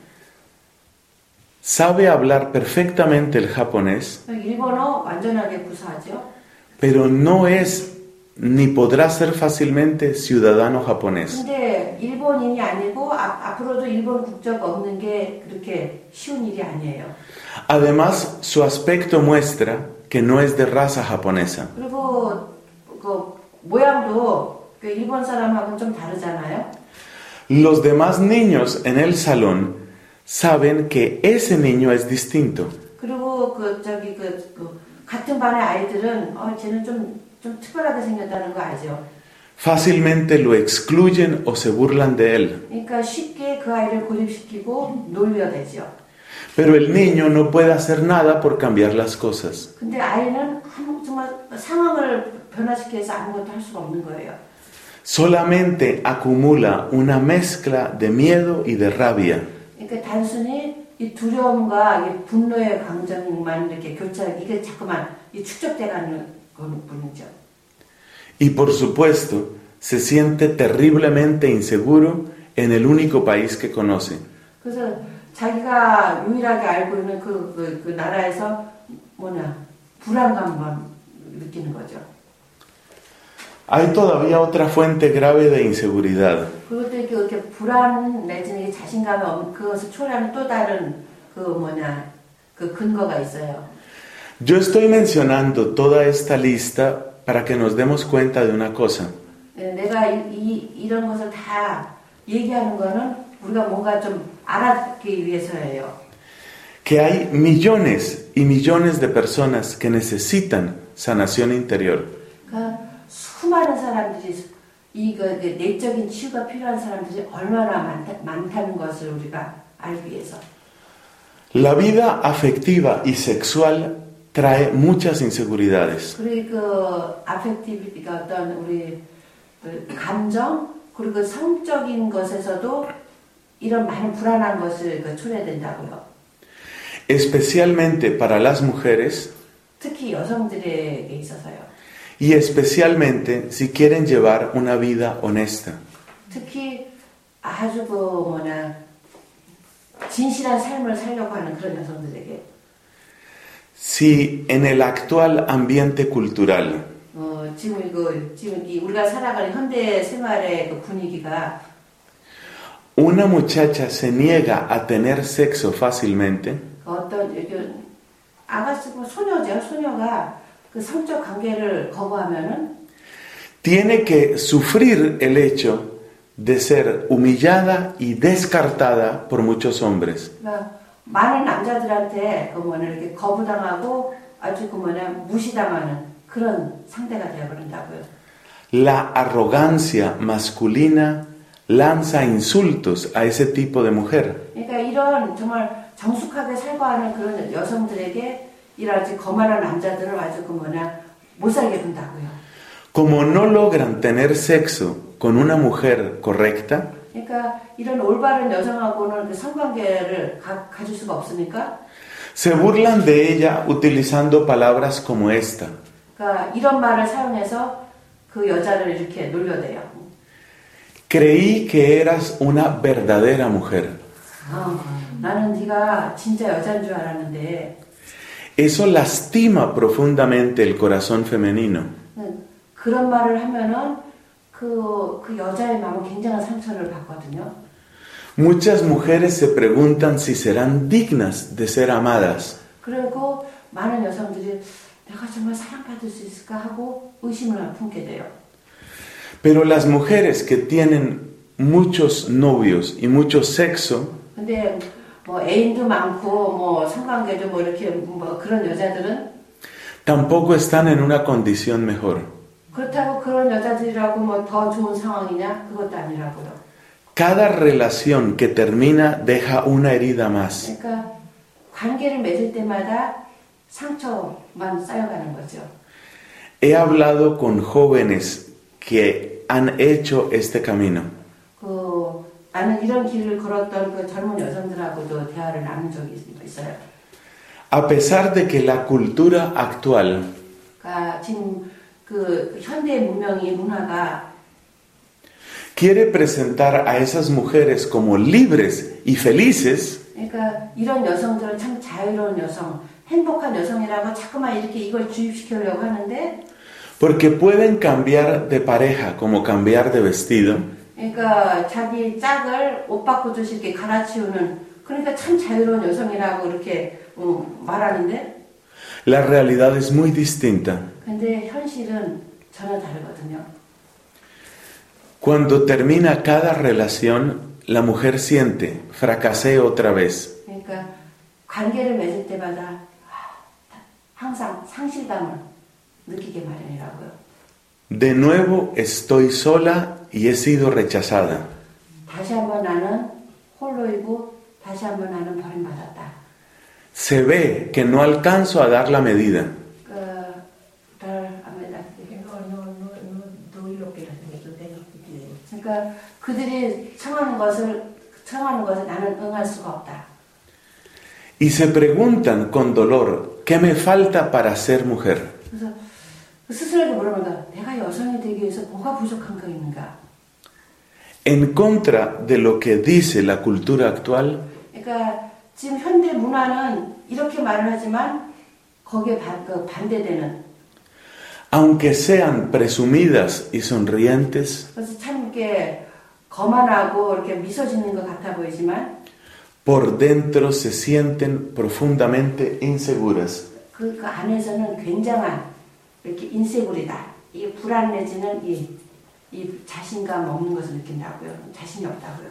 Sabe hablar perfectamente el japonés. 일본어 완전하게 구사하죠. Pero no es ni podrá ser fácilmente ciudadano japonés. 근데 일본인이 아니고 아, 앞으로도 일본 국적 없는 게 그렇게 쉬운 일이 아니에요. Además, su aspecto muestra que no es de raza japonesa. 그리고 그 모양도 그 일본 사람하고는 좀 다르잖아요. Los demás niños en el salón saben que ese niño es distinto. 그리고 그 저기 그, 그 같은 반의 아이들은 어 쟤는 좀 좀 특별하게 생겼다는 거 알죠? Fácilmente lo excluyen o se burlan de él. 그러니까 쉽게 그 아이를 고립시키고 놀려대죠. Pero el niño no puede hacer nada por cambiar las cosas. 근데 아이는 정말 상황을 변화시켜서 아무것도 할 수가 없는 거예요. Solamente acumula una mezcla de miedo y de rabia. 그러니까 단순히 이 두려움과 이 분노의 감정만 이렇게 교차 이게 자꾸만 이 축적돼가는 뿐이죠. Y por supuesto, se siente terriblemente inseguro en el único país que conoce. 그래서 자기가 유일하게 알고 있는 그, 그, 그 나라에서 뭐냐 불안감만 느끼는 거죠. Hay todavía otra fuente grave de inseguridad. 그것도 이렇게 불안 내지는 자신감이 없는 그것을 초래하는 또 다른 그 뭐냐 그 근거가 있어요. Yo estoy mencionando toda esta lista para que nos demos cuenta de una cosa. 내가 이, 이, 이런 것을 다 얘기하는 거는 우리가 뭔가 좀 알아듣기 위해서예요. Que hay millones y millones de personas que necesitan sanación interior. 그러니까 수많은 사람들이 이 그 내적인 치유가 필요한 사람들이 얼마나 많다, 많다는 것을 우리가 알기 위해서. La vida afectiva y sexual trae muchas inseguridades. 그리고 그 아펙티비티가 어떤 우리 그 감정 그리고 그 성적인 것에서도 이런 많은 불안한 것을 그 초래된다고요. Especialmente para las mujeres 특히 여성들에게 있어서요. y especialmente si quieren llevar una vida honesta. 특히 아주 그 뭐냐 진실한 삶을 살려고 하는 그런 여성들에게. Si en el actual ambiente cultural 어, 지금 이거 지금 이 우리가 살아가는 현대 생활의 그 분위기가 una muchacha se niega a tener sexo fácilmente, 어떤 이게 아가씨고 소녀죠. 소녀가 그 성적 관계를 거부하면은 tiene que sufrir el hecho de ser humillada y descartada por muchos hombres. 그러니까 많은 남자들한테 그 뭐냐 이렇게 거부당하고 아주 그 뭐냐 무시당하는 그런 상대가 되어버린다고요. La arrogancia masculina lanza insultos a ese tipo de mujer. 그러니까 이런 정말 정숙하게 살고하는 그런 여성들에게 이런 거만한 남자들을 아주 그 뭐냐 못 살게 군다고요. Como no logran tener sexo con una mujer correcta, 그러니까 이런 올바른 여성하고는 그 성관계를 가, 가질 수가 없으니까 se burlan de ella utilizando palabras como esta. 그러니까 이런 말을 사용해서 그 여자를 이렇게 놀려대요. Creí que eras una verdadera mujer. 아, 나는 네가 진짜 여자인 줄 알았는데. Eso lastima profundamente el corazón femenino. 그런 말을 하면은 그, 그 여자의 마음은 굉장한 상처를 받거든요. Muchas mujeres se preguntan si serán dignas de ser amadas. 그리고 많은 여성들이 내가 정말 사랑받을 수 있을까 하고 의심을 품게 돼요. Pero las mujeres que tienen muchos novios y mucho sexo, 근데 뭐 애인도 많고 뭐 성관계도 뭐 이렇게 뭐 그런 여자들은 tampoco están en una condición mejor. 그렇다고 그런 여자들이라고 뭐 더 좋은 상황이냐? 그것도 아니라고요. Cada relación que termina deja una herida más. 그러니까 관계를 맺을 때마다 상처만 쌓여가는 거죠. He hablado con jóvenes que han hecho este camino. 그 나는 이런 길을 걸었던 그 젊은 여성들하고도 대화를 나눈 적이 있어요. A pesar de que la cultura actual 그러니까 지금 그 현대 문명이 문화가 quiere presentar a esas mujeres como libres y felices, 그러니까 이런 여성들은 참 자유로운 여성, 행복한 여성이라고 자꾸만 이렇게 이걸 주입시키려고 하는데 porque pueden cambiar de pareja como cambiar de vestido. 그러니까 자기 짝을 옷 바꾸듯이 이렇게 갈아치우는 그러니까 참 자유로운 여성이라고 이렇게 음, 말하는데 La realidad es muy distinta. 근데 현실은 전혀 다르거든요. Cuando termina cada relación, la mujer siente, fracasé otra vez. 그러니까 관계를 맺을 때마다 항상 상실감을 느끼게 마련이라고요. De nuevo estoy sola y he sido rechazada. 다시 한번 나는 홀로이고 다시 한번 나는 버림받았다. Se ve que no alcanzo a dar la medida. 그러니까 그들이 청하는 것을 청하는 것을 나는 응할 수가 없다. Y se preguntan con dolor, ¿qué me falta para ser mujer? 그래서 스스로에게 물어본다. 내가 여성이 되기 위해서 뭐가 부족한 거 있는가? En contra de lo que dice la cultura actual, 그러니까 지금 현대 문화는 이렇게 말을 하지만 거기에 반, 그 반대되는. aunque sean presumidas y sonrientes, 그래서 참 이렇게 거만하고 이렇게 미소 짓는 것 같아 보이지만 por dentro se sienten profundamente inseguras. 그, 그 안에서는 굉장한 이렇게 인세구리다. 이 불안 내지는 이, 이 자신감 없는 것을 느낀다고요. 자신이 없다고요.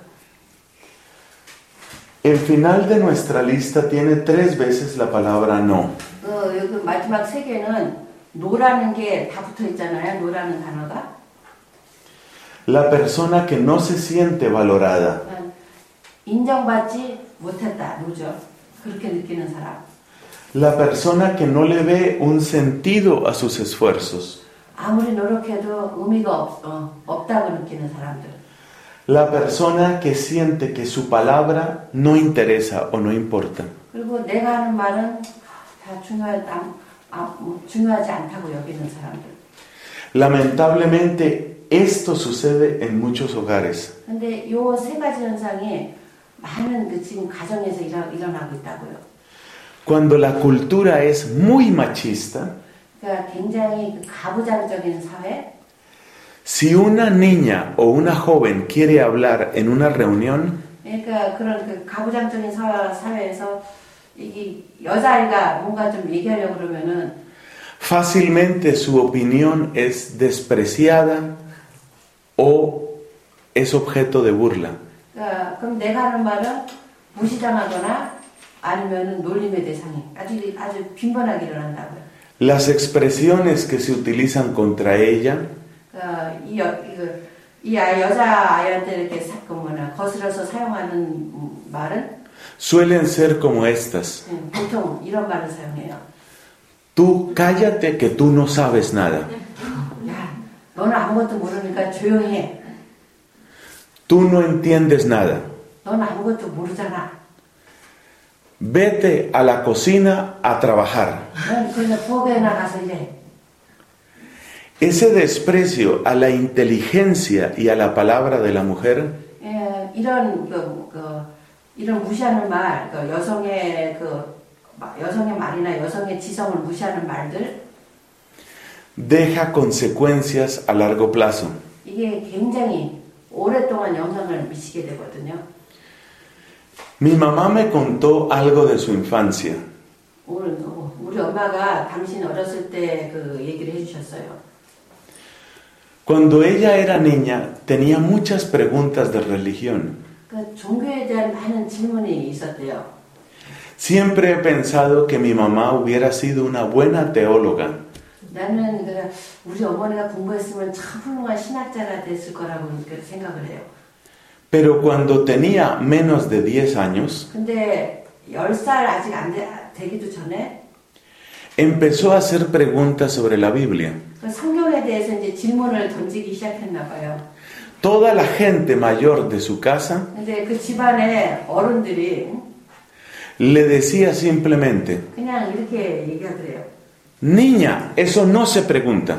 El final de nuestra lista tiene tres veces la palabra no. 어, 여기 마지막 세 개는 노라는 게 다 붙어 있잖아요. 노라는 단어가. La persona que no se siente valorada. 인정받지 못했다. 노죠. 그렇게 느끼는 사람. La persona que no le ve un sentido a sus esfuerzos. 아무리 노력해도 의미가 없, 어, 없다고 느끼는 사람들. La persona que siente que su palabra no interesa o no importa. 그리고 내가 하는 말은 다 중요하지, 아, 뭐, 중요하지 않다고 여기는 사람들. Lamentablemente, esto sucede en muchos hogares. 근데 요 세 가지 현상이 많은 그 지금 가정에서 일어, 일어나고 있다고요. Cuando la cultura es muy machista, 그러니까 굉장히 그 가부장적인 사회. si una niña o una joven quiere hablar en una reunión, 그러니까 그런 그 가부장적인 사회, 사회에서 이 여자아이가 뭔가 좀 얘기하려고 그러면은 fácilmente su opinión es despreciada o es objeto de burla. 그러니까 그럼 내가 하는 말은 무시당하거나 아니면은 놀림의 대상이 아주 아주 빈번하게 일어난다고요. Las expresiones que se utilizan contra ella 그러니까 이, 여, 이, 이 아이, 여자 아이한테 이렇게 사, 그 뭐냐, 거슬러서 사용하는 말은 suelen ser como estas. 음, 보통 이런 말을 사용해요. Tú cállate que tú no sabes nada. 야, 너는 아무것도 모르니까 조용히 해. Tú no entiendes nada. 너는 아무것도 모르잖아. Vete a la cocina a trabajar. 넌 그냥 부엌에 나가서 일해. Ese desprecio a la inteligencia y a la palabra de la mujer 예, 이런 그, 그 이런 무시하는 말, 그 여성의 그 여성의 말이나 여성의 지성을 무시하는 말들 deja consecuencias a largo plazo. 이게 굉장히 오랫동안 영향을 미치게 되거든요. Mi mamá me contó algo de su infancia. 오늘 우리 엄마가 당신 어렸을 때 그 얘기를 해주셨어요. Cuando ella era niña tenía muchas preguntas de religión. 그 종교에 대한 많은 질문이 있었대요. Siempre he pensado que mi mamá hubiera sido una buena teóloga. 나는 그 우리 어머니가 공부했으면 참 훌륭한 신학자가 됐을 거라고 생각을 해요. Pero cuando tenía menos de diez años, 근데 열 살 아직 안 되, 되기도 전에 empezó a hacer preguntas sobre la Biblia. 그 성경에 대해서 이제 질문을 던지기 시작했나 봐요. Toda la gente mayor de su casa 근데 그 집안의 어른들이 le decía simplemente, 그냥 이렇게 얘기하더래요. niña, eso no se pregunta.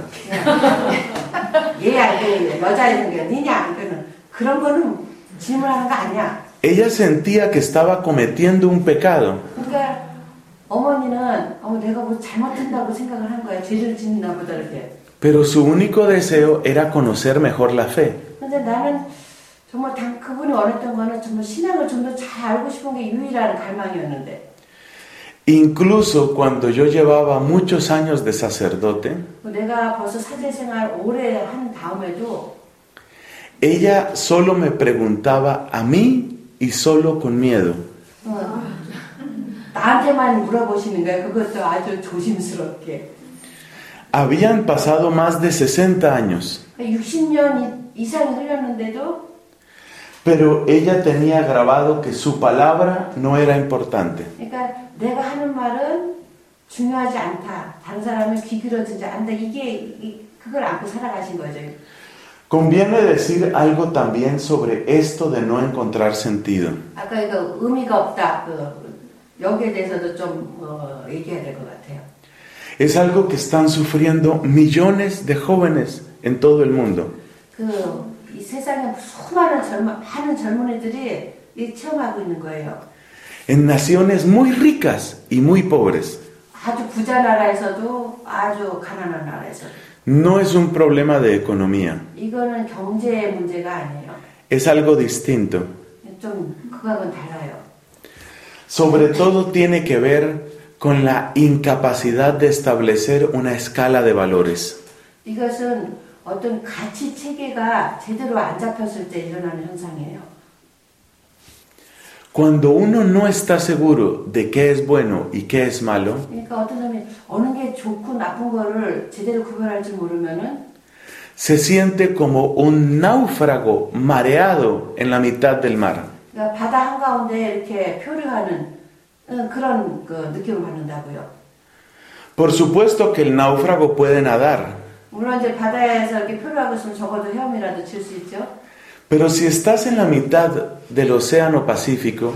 얘야, 그 여자애는 게 니냐, 그는 그런 거는 질문하는 거 아니야. Ella sentía que estaba cometiendo un pecado. 그러니까 어머니는 어, 내가 뭐 잘못한다고 생각을 한 거야. 죄를 짓나 보다 이렇게. Pero su único deseo era conocer mejor la fe. 근데 나는 정말 당, 그분이 원했던 거는 정말 신앙을 좀 더 잘 알고 싶은 게 유일한 갈망이었는데. Incluso cuando yo llevaba muchos años de sacerdote, 내가 벌써 사제 생활 오래 한 다음에도 ella solo me preguntaba a mí y solo con miedo. 어, 나한테만 물어보시는 거예요. 그것도 아주 조심스럽게. Habían pasado más de sesenta años, 육십 년 이상이 흘렀는데도 pero ella tenía grabado que su palabra no era importante. 그러니까 내가 하는 말은 중요하지 않다. 다른 사람은 귀 기울여지지 않는다. 이게 이, 그걸 안고 살아가신 거죠. Conviene decir algo también sobre esto de no encontrar sentido. 아까 이거 의미가 없다. 그, 여기에 대해서도 좀 어, 얘기해야 될 것 같아요. Es algo que están sufriendo millones de jóvenes en todo el mundo. 그 이 세상에 수많은 젊은 많은 젊은이들이 이 체험하고 있는 거예요. En naciones muy ricas y muy pobres. 아주 부자 나라에서도 아주 가난한 나라에서도. No es un problema de economía. 이거는 경제 문제가 아니에요. Es algo distinto. 좀 그거하고는 달라요. Sobre todo tiene que ver con la incapacidad de establecer una escala de valores. 이것은 어떤 가치 체계가 제대로 안 잡혔을 때 일어나는 현상이에요. Cuando uno no está seguro de qué es bueno y qué es malo, 그러니까 어떤 사람이 어느 게 좋고 나쁜 거를 제대로 구별할 줄 모르면은 se siente como un náufrago mareado en la mitad del mar. 그러니까 바다 한가운데 이렇게 표류하는 그런 그 느낌을 받는다고요. Por supuesto que el náufrago puede nadar, 물론 이제 바다에서 이렇게 표류하고 있으면 적어도 헤엄이라도 칠 수 있죠. pero si estás en la mitad del Océano Pacífico,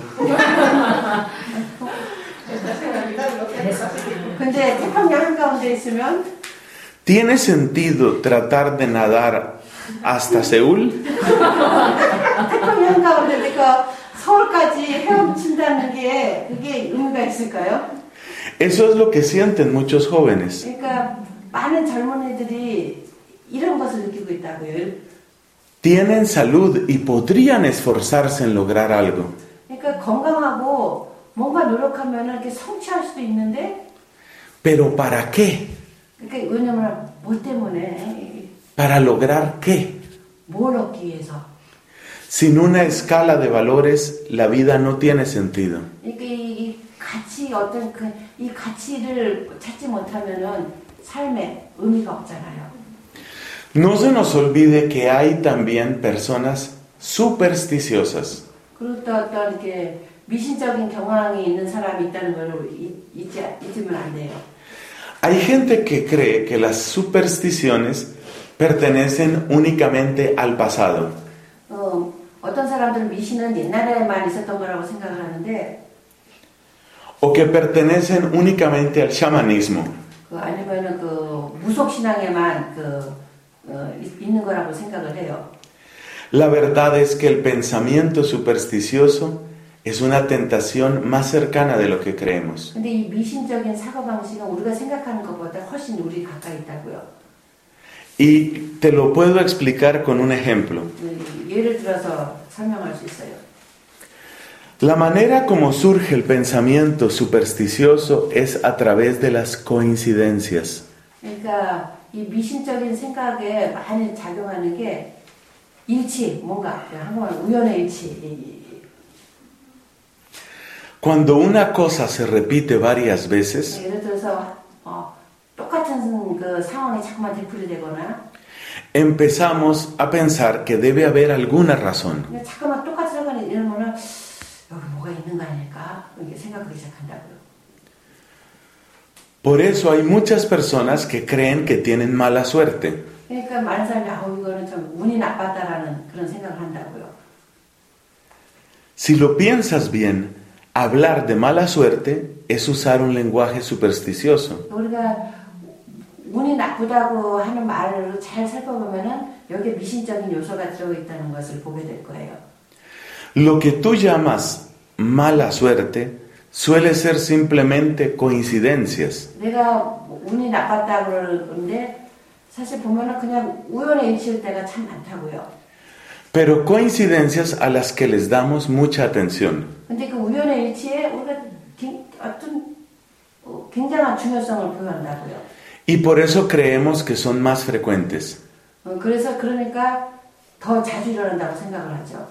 근데 태평양 한가운데 있으면 ¿tiene sentido tratar de nadar hasta Seúl? 태평양 한가운데 내가 서울까지 헤엄친다는 게 그게 의미가 있을까요? Eso es lo que sienten muchos jóvenes. 그러니까 많은 젊은이들이 이런 것을 느끼고 있다고요. Tienen salud y podrían esforzarse en lograr algo. 그러니까 건강하고 뭔가 노력하면 이렇게 성취할 수도 있는데, ¿Pero para qué? 그러니까 왜냐면 뭐 때문에 ¿Para lograr qué? 뭘 얻기 위해서? Sin una escala de valores, la vida no tiene sentido. 그러니까 이, 이 가치 어떤 그 이 가치를 찾지 못하면은 삶에 의미가 없잖아요. No se nos olvide que hay también personas supersticiosas. 그리고 또 어떤 이렇게 미신적인 경향이 있는 사람이 있다는 걸 잊지, 잊으면 안 돼요. Hay gente que cree que las supersticiones pertenecen únicamente al pasado. 어, 어떤 사람들은 미신은 옛날에만 있었던 거라고 생각을 하는데, O que pertenecen únicamente al chamanismo. 그 아니면은 그 무속 신앙에만 그 어, 있는 거라고 생각을 해요. La verdad es que el pensamiento supersticioso es una tentación más cercana de lo que creemos. 근데 이 미신적인 사고 방식은 우리가 생각하는 것보다 훨씬 우리 가까이 있다고요. Y te lo puedo explicar con un ejemplo. 예를 들어서 설명할 수 있어요. La manera como surge el pensamiento supersticioso es a través de las coincidencias. 그러니까 이 미신적인 생각에 많이 작용하는 게 일치, 뭔가 한국말로 우연의 일치. Cuando una cosa se repite varias veces, 예를 들어서 어, 똑같은 그 상황이 자꾸만 되풀이되거나 empezamos a pensar que debe haber alguna razón. 자꾸만 똑같은 상황이 이러면은 여기 뭐가 있는 거 아닐까? 이렇게 생각하기 시작한다고요. Por eso hay muchas personas que creen que tienen mala suerte. 그러니까 많은 사람이 아우 이거는 좀 운이 나빴다라는 그런 생각을 한다고요. Si lo piensas bien, hablar de mala suerte es usar un lenguaje supersticioso. 우리가 운이 나쁘다고 하는 말을 잘 살펴보면은 여기에 미신적인 요소가 들어있다는 것을 보게 될 거예요. Lo que tú llamas mala suerte suele ser simplemente coincidencias. 내가 운이 나빴다고 그러는데 사실 보면은 그냥 우연의 일치일 때가 참 많다고요. Pero coincidencias a las que les damos mucha atención. 근데 그 우연의 일치에 우리가 어떤 굉장한 중요성을 부여한다고요. Y por eso creemos que son más frecuentes. 그래서 그러니까 더 자주 일어난다고 생각을 하죠.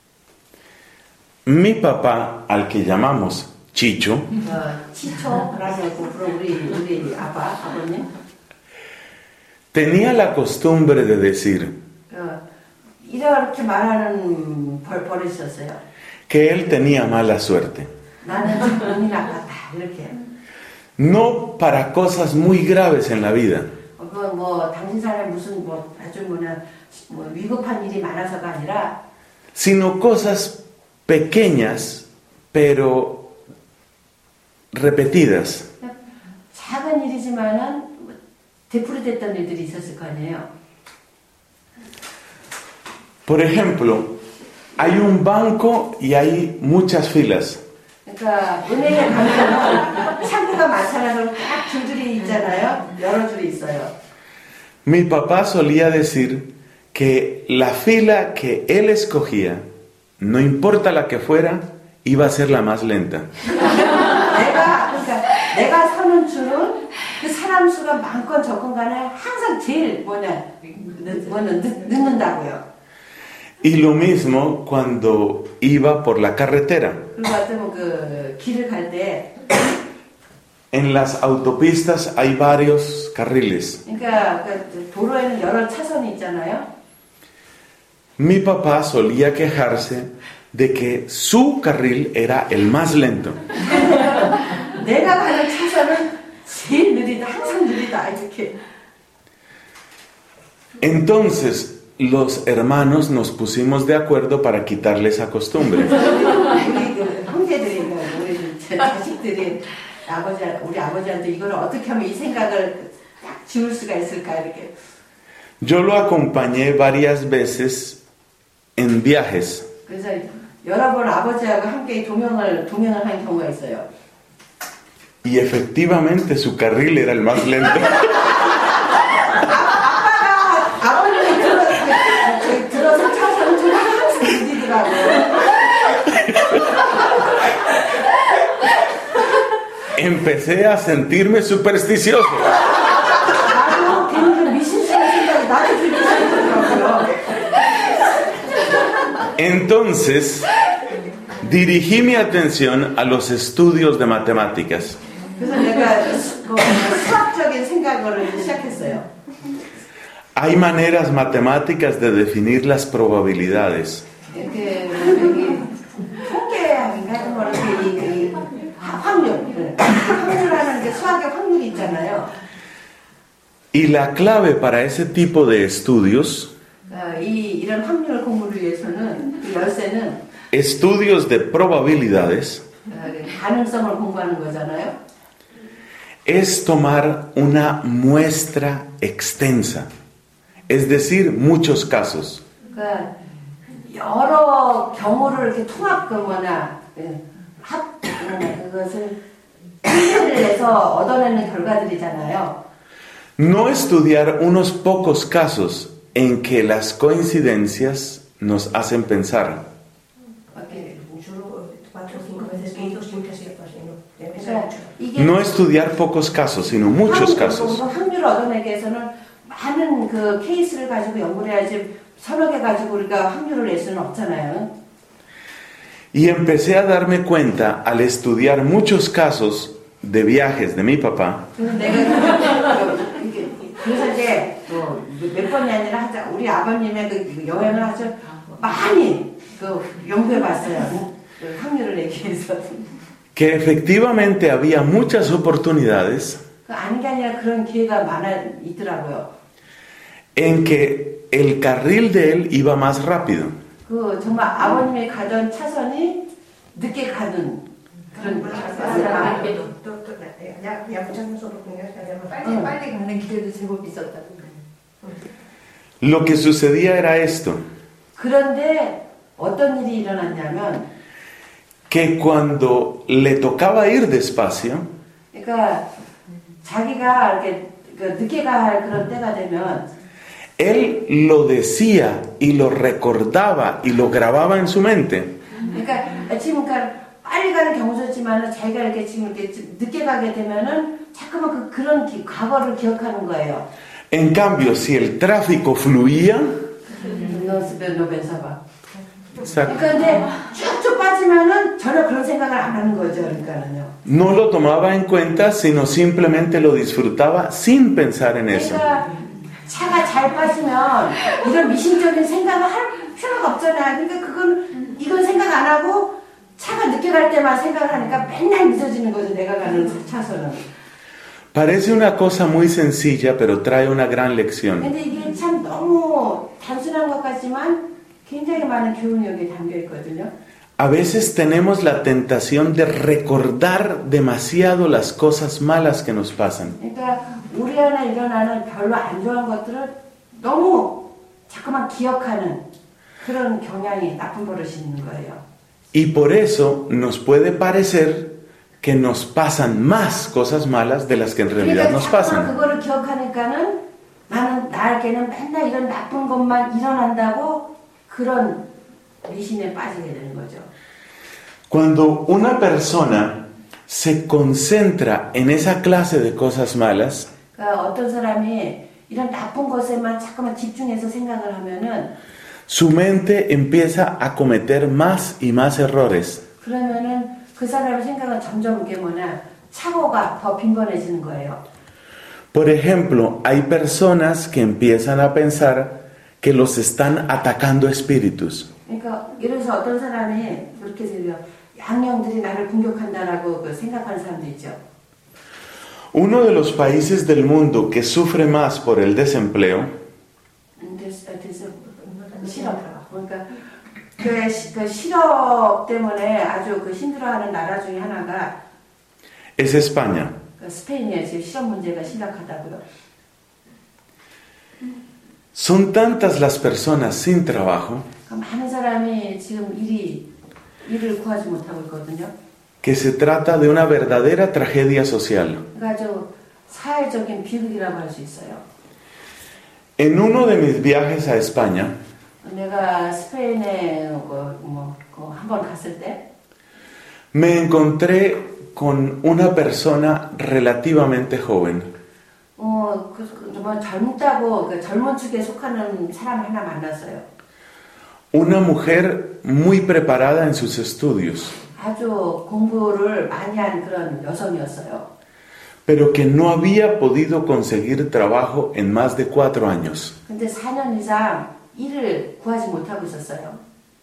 Mi papá, al que llamamos Chicho, 어, 치초라고 부르는 우리 우리 아빠 아버님. tenía la costumbre de decir 어, 이렇게 말하는 벌, 버릇이 있었어요. que él tenía mala suerte. 나는 운이 나빴다 이렇게. No para cosas muy graves en la vida, 어, 그건 뭐 당신 삶에 무슨 뭐 아주 뭐냐 뭐 위급한 일이 많아서가 아니라 sino cosas pequeñas pero repetidas. 작은 일이지만 모르지만은 되풀이됐던 일들이 있었을 거 아니에요. Por ejemplo, hay un banco y hay muchas filas. 그러니까 은행에 가면 창구가 많잖아요. 딱 줄줄이 있잖아요. 여러 줄이 있어요. Mi papá solía decir que la fila que él escogía, no importa la que fuera, iba a ser la más lenta. 내가 그러니까 내가 서는 줄은 그 사람 수가 많건 적건 간에 항상 제일 뭐냐 뭐는 늦는다고요. Y lo mismo cuando iba por la carretera. 그리고 어쩌면 그 길을 갈 때 En las autopistas hay varios carriles. 그러니까 그 도로에는 여러 차선이 있잖아요. Mi papá solía quejarse de que su carril era el más lento. 내가 가는 차선은 제일 느리다, 항상 느리다 이렇게. Entonces los hermanos nos pusimos de acuerdo para quitarle esa costumbre. 우리 그 형제들이 우리 자식들이 아버지 우리 아버지한테 이걸 어떻게 하면 이 생각을 딱 지울 수가 있을까 이렇게. Yo lo acompañé varias veces en viajes. 그래서 여러 번 아버지하고 함께 동행을 동행을 한 경우가 있어요. Y efectivamente su carril era el más lento. 아빠가 아버님이 들어 들어서 차선은 좀 항상 느리더라고요. Empecé a sentirme supersticioso. 나도 괜히 좀 미신적인 생각이 나도 들기 시작하더라고요. Entonces dirigí mi atención a los estudios de matemáticas. 그래서 내가 그 수학적인 생각을 시작했어요. Hay maneras matemáticas de definir las probabilidades. 이렇게 여기 통계학인가 하는 거는 이 확률, 확률이라는 게 수학의 확률이 있잖아요. Y la clave para ese tipo de estudios, 이 이런 확률 공부를 위해서는 그 열쇠는 estudios de probabilidades, 가능성을 공부하는 거잖아요. es tomar una muestra extensa, es decir, muchos casos. 그러니까 여러 경우를 이렇게 통합하거나 합 그것을 통계를 내서 얻어내는 결과들이잖아요. No estudiar unos pocos casos en que las coincidencias nos hacen pensar. No estudiar pocos casos, sino muchos casos. 확률을 얻어내기 위해서는 많은 그 케이스를 가지고 연구를 해야지 서너 개 가지고 우리가 확률을 낼 수는 없잖아요. Y empecé a darme cuenta al estudiar muchos casos de viajes de mi papá. 그래서 내가 그래서 이제 몇 번이 아니라 하자 우리 아버님의 그 여행을 아주 많이 그 연구해봤어요. 그 확률을 내기 위해서. Que efectivamente había muchas oportunidades 그 아닌 게 아니라 그런 기회가 많아 있더라고요. en que el carril de él iba más rápido. 그 정말 아버님이 가던 차선이 늦게 가는 그런 차선이 빨리 빨리 가는 길에도 제법 있었다고. Lo que sucedía era esto, 그런데 어떤 일이 일어났냐면 que cuando le tocaba ir despacio, 그러니까 자기가 이렇게 그 늦게 갈 그런 때가 되면 él lo decía y lo recordaba y lo grababa en su mente. 그러니까 지금 그러니까 빨리 가는 경우도 있지만 자기가 이렇게 지금 이렇게 늦게 가게 되면은 자꾸만 그 그런 기, 과거를 기억하는 거예요. En cambio, si el tráfico fluía, 그러니까 근데 쭉쭉 빠지면은 전혀 그런 생각을 안 하는 거죠. 그러니까는요. no lo tomaba en cuenta, sino simplemente lo disfrutaba sin pensar en eso. 그러니까 차가 잘 빠지면 이런 미심적인 생각을 할 필요가 없잖아요. 그러니까 그건 이건 생각 안 하고 차가 늦게 갈 때만 생각을 하니까 맨날 늦어지는 거죠. 내가 가는 차선은. Parece una cosa muy sencilla, pero trae una gran lección. 근데 이게 참 너무 단순한 것 같지만 굉장히 많은 교훈이 여기 담겨 있거든요. A veces tenemos la tentación de recordar demasiado las cosas malas que nos pasan. 그러니까 우리 안에 일어나는 별로 안 좋은 것들을 너무 자꾸만 기억하는 그런 경향이 나쁜 버릇이 있는 거예요. Y por eso nos puede parecer que nos pasan más cosas malas de las que en realidad 그러니까 nos 자꾸만 pasan. 그거를 기억하니까는 나는 나에게는 맨날 이런 나쁜 것만 일어난다고 그런 미신에 빠지게 되는 거죠. Cuando una persona se concentra en esa clase de cosas malas, 그러니까 어떤 사람이 이런 나쁜 것에만 자꾸만 집중해서 생각을 하면은 su mente empieza a cometer más y más errores. 그러면은 그 사람의 생각은 점점 이게 뭐냐 착오가 더 빈번해지는 거예요. Por ejemplo, hay personas que empiezan a pensar que los están atacando espíritus. 그러니까 예를 들어서 어떤 사람이 그렇게 생겨 양령들이 나를 공격한다라고 그 생각하는 사람도 있죠. Uno de los países del mundo que sufre más por el desempleo 실업. 그러니까 그, 시, 그 실업 때문에 아주 그 힘들어하는 나라 중에 하나가 es España. 그 스페인이에요. 지금 실업 문제가 심각하다고요. Son tantas las personas sin trabajo 많은 사람이 지금 일이 일을 구하지 못하고 있거든요. que se trata de una verdadera tragedia social. 그러니까 아주 사회적인 비극이라고 할 수 있어요. En uno de mis viajes a España, 내가 스페인에 뭐 한 번 갔을 때 me encontré con una persona relativamente joven. 어, 그, 정말 젊다고 그 젊은 축에 속하는 사람을 하나 만났어요. Una mujer muy preparada en sus estudios, 아주 공부를 많이 한 그런 여성이었어요. pero que no había podido conseguir trabajo en más de cuatro años. 근데 사 년 이상 일을 구하지 못하고 있었어요.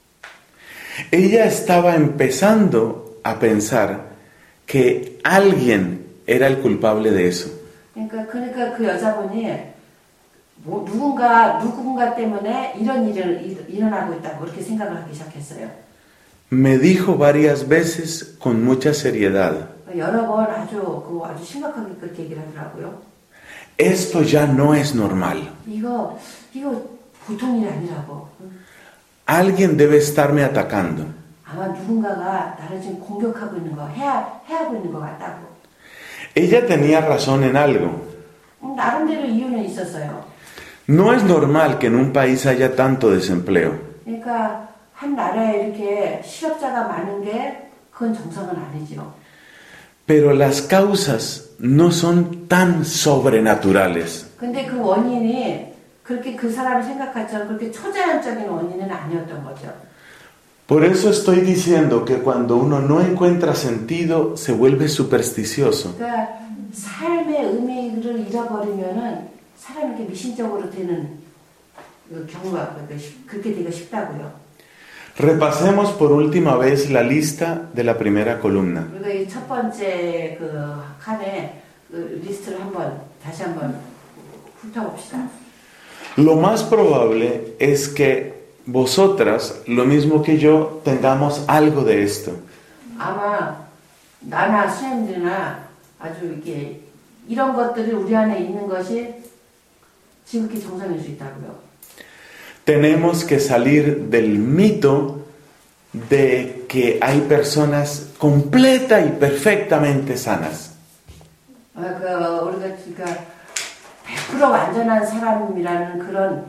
Ella estaba empezando a pensar que alguien era el culpable de eso. 그러니까 그러니까 그 여자분이 뭐 누군가 누군가 때문에 이런 일을 일, 일어나고 있다고 그렇게 생각을 하기 시작했어요. Me dijo varias veces con mucha seriedad, 여러 번 아주 그 아주 심각하게 그렇게 얘기를 하더라고요. esto ya no es normal. 이거 이거 보통 일이 아니라고. Alguien debe estarme atacando. 아마 누군가가 나를 지금 공격하고 있는 거, 해야 해하고 있는 것 같다고. Ella tenía razón en algo. 음, 나름대로 이유는 있었어요. No es normal que en un país haya tanto desempleo. 그러니까 한 나라에 이렇게 실업자가 많은 게 그건 정상은 아니죠. Pero las causas no son tan sobrenaturales. 근데 그 원인이 그렇게 그 사람이 생각했지만 그렇게 초자연적인 원인은 아니었던 거죠. Por eso estoy diciendo que cuando uno no encuentra sentido se vuelve supersticioso. 그러니까 삶의 의미를 잃어버리면은 사람이 이렇게 미신적으로 되는 그 경우가 그렇게 되기가 쉽다고요. Repasemos por última vez la lista de la primera columna. 우리가 이 첫 번째 그 칸에 그 리스트를 한번 다시 한번 훑어봅시다. Lo más probable es que vosotras, lo mismo que yo, tengamos algo de esto. 아마 나나 수행들이나 아주 이렇게 이런 것들이 우리 안에 있는 것이 지극히 정상일 수 있다고요. Tenemos que salir del mito de que hay personas completa y perfectamente sanas. 아, 그 우리가 그러니까 백 퍼센트 완전한 사람이라는 그런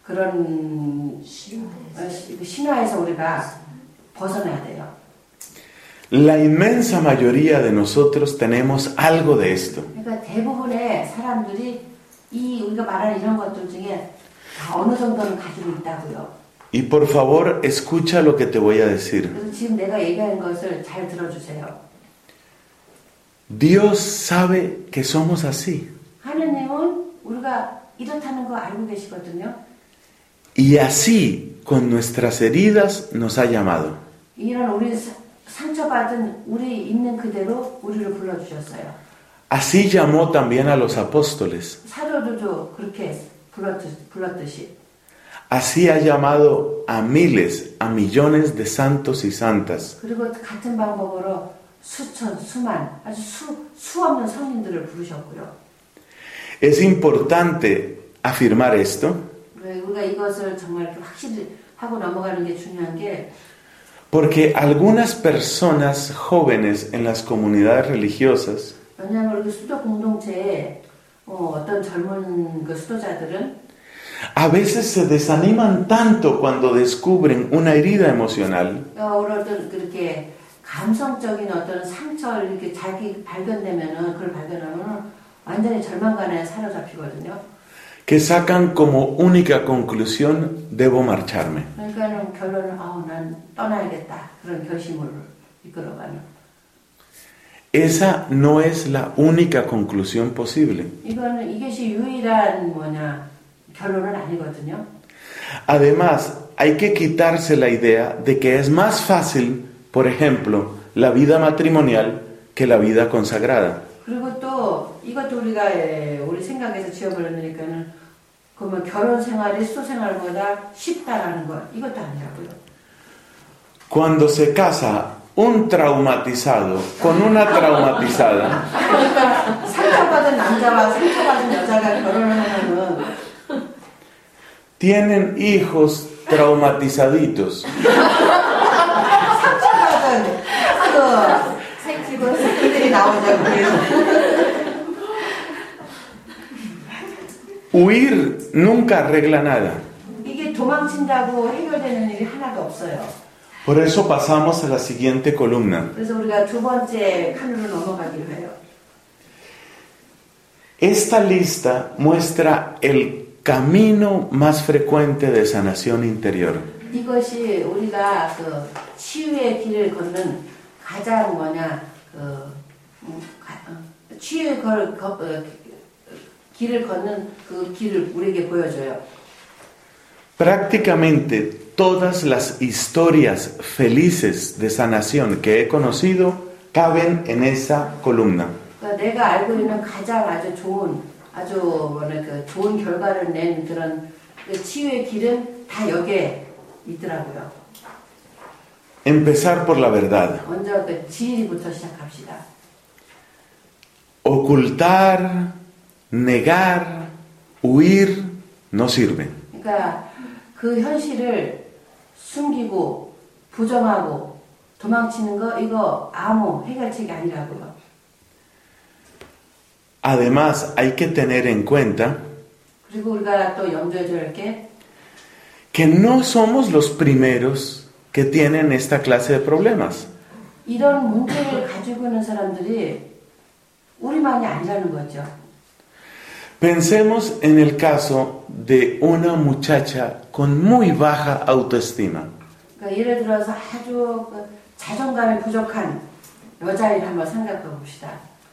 그런 신화에서 우리가 벗어나야 돼요. La inmensa mayoría de nosotros tenemos algo de esto. 그러니까 대부분의 사람들이 이 우리가 말하는 이런 것들 중에 다 어느 정도는 가지고 있다고요. Y por favor, escucha lo que te voy a decir. 그래서 지금 내가 얘기하는 것을 잘 들어주세요. Dios sabe que somos así. 하느님은 우리가 이렇다는 거 알고 계시거든요. Y así, con nuestras heridas, nos ha llamado. 이런 우리 상처받은 우리 있는 그대로 우리를 불러주셨어요. Así llamó también a los apóstoles. 사도들도 그렇게 불렀듯, 불렀듯이. Así ha llamado a miles, a millones de santos y santas. 그리고 같은 방법으로 수천, 수만, 아주 수, 수 없는 성인들을 부르셨고요. Es importante afirmar esto 우리가 이것을 정말 확실히 하고 넘어가는 게 중요한 게 porque algunas personas jóvenes en las comunidades religiosas 왜냐하면 우리 수도 공동체에 어, 어떤 젊은 그 수도자들은 a veces se desaniman tanto cuando descubren una herida emocional 어, 우리 어떤 그렇게 감성적인 어떤 상처를 이렇게 자기 발견되면은 그걸 발견하면은 완전히 절망감에 사로잡히거든요. que sacan como única conclusión debo marcharme. 그러니까는 결론은 아우 난 떠나야겠다 그런 결심을 이끌어가는. Esa no es la única conclusión posible. 이거는 이것이 유일한 뭐냐 결론은 아니거든요. Además, hay que quitarse la idea de que es más fácil, por ejemplo, la vida matrimonial que la vida consagrada. 그리고 또 이것도 우리가 우리 생각에서 지어버리니까는 그러면 결혼 생활이 수도 생활보다 쉽다라는 것 이것도 아니라고요. Cuando se casa un traumatizado con una traumatizada, 그러니까 상처받은 남자와 상처받은 여자가 결혼을 하면은 tienen hijos traumatizaditos. 상처받은 그 생기고 새끼들이 나오자고 그래서. Huir nunca arregla nada. 이게 도망친다고 해결되는 일이 하나도 없어요. Por eso pasamos a la siguiente columna. 그래서 우리가 두 번째 칸으로 넘어가기로 해요. Esta lista muestra el camino más frecuente de sanación interior. 이것이 우리가 그 치유의 길을 걷는 가장 뭐냐 그 음, 가, 어, 치유의 걸, 거, 어, 길을 걷는 그 길을 우리에게 보여줘요. Prácticamente todas las historias felices de sanación que he conocido caben en esa columna. 그러니까 내가 알고 있는 가장 아주 좋은 아주 뭐냐 그 좋은 결과를 낸 그런 그 치유의 길은 다 여기에 있더라고요. Empezar por la verdad. 먼저 그 진리부터 시작합시다. Ocultar, negar, huir no sirve. 그러니까 그 현실을 숨기고 부정하고 도망치는 거 이거 아무 해결책이 아니라고요. Además, hay que tener en cuenta 그리고 우리가 또 염두에 둬야 할 게 que no somos los primeros que tienen esta clase de problemas. 이런 문제를 가지고 있는 사람들이 우리만이 아니라는 거죠. Pensemos en el caso de una muchacha con muy baja autoestima. 그러니까 예를 들어서 아주 그 자존감이 부족한 여자를 한번 생각해 봅시다.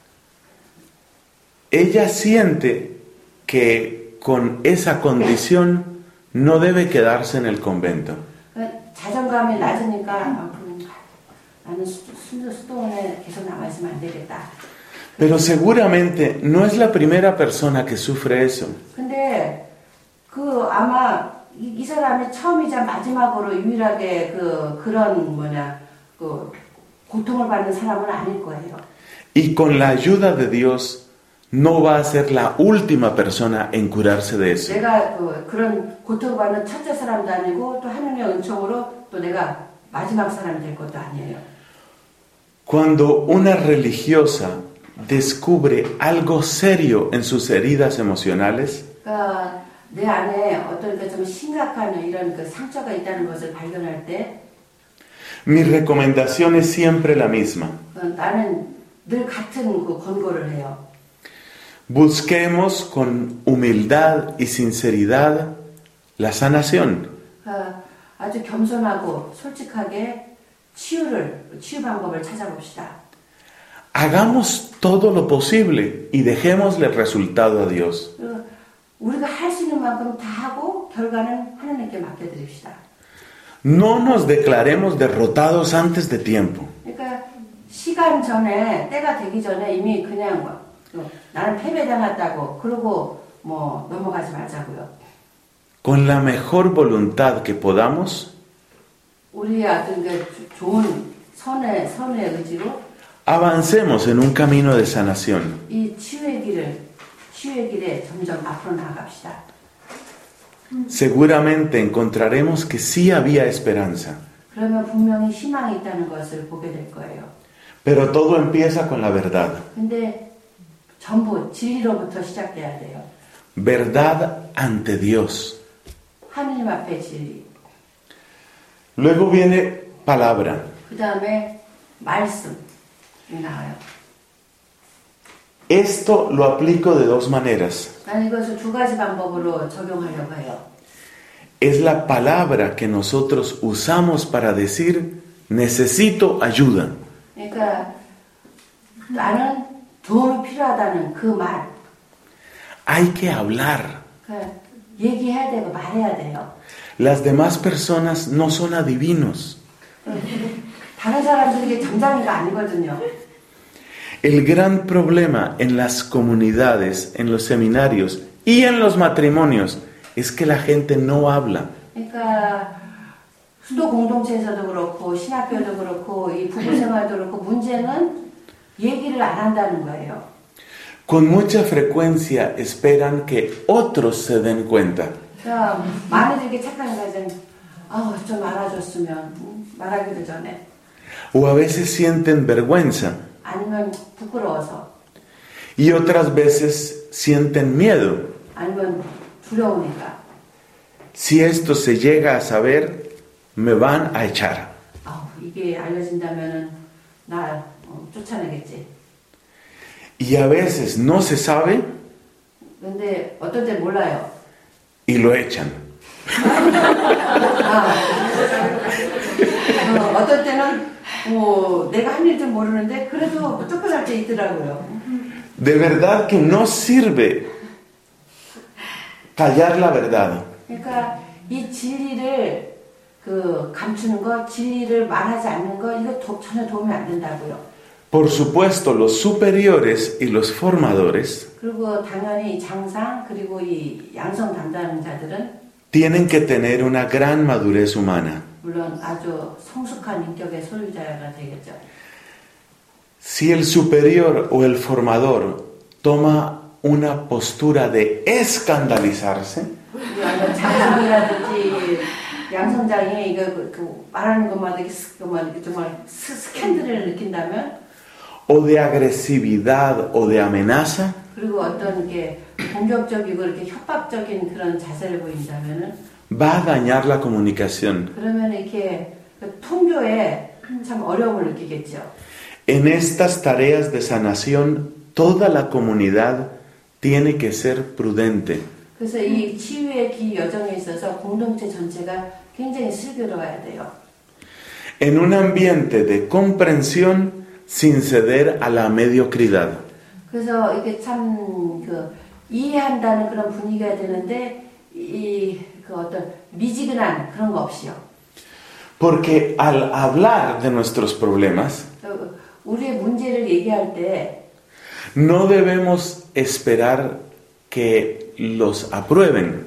Ella siente que con esa condición no debe quedarse en el convento. 그러니까 자존감이 낮으니까 아, 그럼 나는 수도, 수도원에 계속 남아있으면 안 되겠다. Pero seguramente no es la primera persona que sufre eso. 근데 그 아마 이, 이 사람이 처음이자 마지막으로 유일하게 그 그런 뭐냐 그 고통을 받는 사람은 아닐 거예요. Y con la ayuda de Dios no va a ser la última persona en curarse de eso. 내가 그 그런 고통받는 첫째 사람도 아니고 또 하나님의 은총으로 또 내가 마지막 사람이 될 것도 아니에요. Cuando una religiosa descubre algo serio en sus heridas emocionales, 그러니까 내 안에 어떤 그 좀 심각한 이런 그 상처가 있다는 것을 발견할 때, mi recomendación es siempre la misma. 어, 나는 늘 같은 그 권고를 해요. Busquemos con humildad y sinceridad la sanación. 그러니까 아주 겸손하고 솔직하게 치유를 치유 방법을 찾아봅시다. Hagamos todo lo posible y dejémosle el resultado a Dios. 우리가 할 수 있는 만큼 다 하고 결과는 하나님께 맡겨드립시다. No nos declaremos derrotados antes de tiempo. 그러니까 시간 전에 때가 되기 전에 이미 그냥 뭐, 나는 패배당했다고 그러고 뭐 넘어가지 말자고요. Con la mejor voluntad que podamos, 우리의 어떤 그 좋은 선의 선의 의지로 avancemos en un camino de sanación. 이 치유의 길을 치유의 길에 점점 앞으로 나아갑시다. Seguramente encontraremos que sí había esperanza. 그러면 분명히 희망이 있다는 것을 보게 될 거예요. Pero todo empieza con la verdad. 근데 전부 진리로부터 시작돼야 돼요. Verdad ante Dios. 하느님 앞에 진리. Luego viene palabra. 그 다음에 말씀이 나와요. Esto lo aplico de dos maneras. 나는 이것을 두 가지 방법으로 적용하려고 해요. Es la palabra que nosotros usamos para decir necesito ayuda. 그러니까 나는 도움이 필요하다는 그 말. Hay que hablar. 그러니까 얘기해야 되고 말해야 돼요. Las demás personas no son adivinos. 다른 사람들에게 점장이가 아니거든요. El gran problema en las comunidades, en los seminarios y en los matrimonios es que la gente no habla. 그러니까 수도 공동체에서도 그렇고 신학교도 그렇고 이 부부 생활도 그렇고 문제는 얘기를 안 한다는 거예요. Con mucha frecuencia esperan que otros se den cuenta. 그러니까 많이들 이렇게 착각한 거죠. 아우 좀 알아줬으면 말하기도 전에. O a veces sienten vergüenza. 아니면 부끄러워서. Y otras veces sienten miedo. 아니면 두려우니까. Si esto se llega a saber, me van a echar. 아우 이게 알려진다면은 나 어, 쫓아내겠지. Y a veces no se sabe 근데 어떨 때 몰라요. y lo echan. 아, 어, 어떨 때는 어, 내가 한 일도 모르는데 그래도 쫓겨날 때 있더라고요. De verdad que no sirve callar la verdad. 그러니까 이 진리를 그 감추는 거, 진리를 말하지 않는 거 이거 도, 전혀 도움이 안 된다고요. Por supuesto, los superiores y los formadores 그리고 당연히 장상 그리고 이 양성 담당자들은 tienen que tener una gran madurez humana. 물론 아주 성숙한 인격의 소유자가 되겠죠. Si el superior o el formador toma una postura de escandalizarse, 장상이라든지 양성장이 이거 그, 그 말하는 것마다 이렇게, 이렇게 정말 스, 스캔들을 느낀다면, o de agresividad o de amenaza, 그리고 어떤 게 공격적이고 이렇게 협박적인 그런 자세를 보인다면은, va a dañar la comunicación. 그러면 이렇게 그 통교에 참 어려움을 느끼겠죠. En estas tareas de sanación, toda la comunidad tiene que ser prudente. 그래서 이 치유의 기 여정에 있어서 공동체 전체가 굉장히 슬기로워야 돼요. En un ambiente de comprensión sin ceder a la mediocridad. 그래서 이게 참 그 이해한다는 그런 분위기가 되는데 이 그 어떤 미지근한 그런 거 없이요. Porque al hablar de nuestros problemas, 우리의 문제를 얘기할 때 no debemos esperar que los aprueben.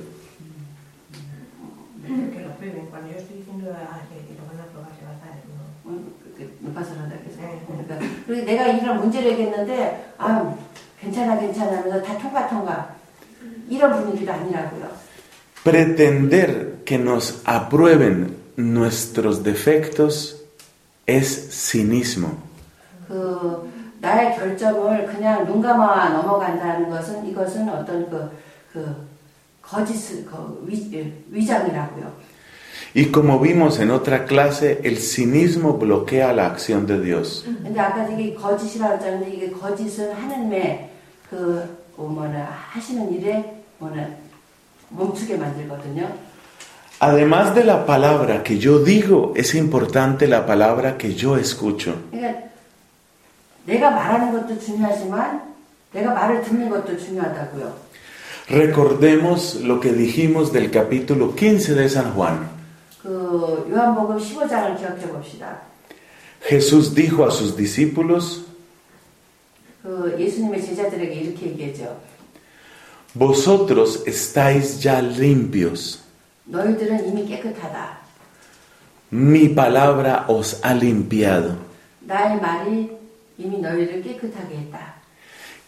Que lo aprueben. Cuando yo estoy diciendo ah, que, que lo van a aprobar, se va a dar. ¿No? 못 봤어라다 그래서. 그리고 내가 이런 문제를 얘기했는데 아 괜찮아 괜찮아 하면서 다 통과 통과 이런 분위기도 아니라고요. Pretender que nos aprueben nuestros defectos es cinismo. 그 나의 결점을 그냥 눈 감아 넘어간다는 것은 이것은 어떤 그, 그 거짓 그 위, 위장이라고요. Y como vimos en otra clase, el cinismo bloquea la acción de Dios. 근데 아까 이게 거짓이라고 했잖아요. 이게 거짓은 하나님의 그 뭐나 하시는 일에 뭐나 멈추게 만들거든요. Además de la palabra que yo digo, es importante la palabra que yo escucho. 그러니까 내가 말하는 것도 중요하지만 내가 말을 듣는 것도 중요하다고요. Recordemos lo que dijimos del capítulo quince de San Juan. 그 요한복음 십오 장을 기억해 봅시다. Jesús dijo a sus discípulos, 그 예수님의 제자들에게 이렇게 얘기했죠. Vosotros estáis ya limpios. 너희들은 이미 깨끗하다. Mi palabra os ha limpiado. 나의 말이 이미 너희를 깨끗하게 했다.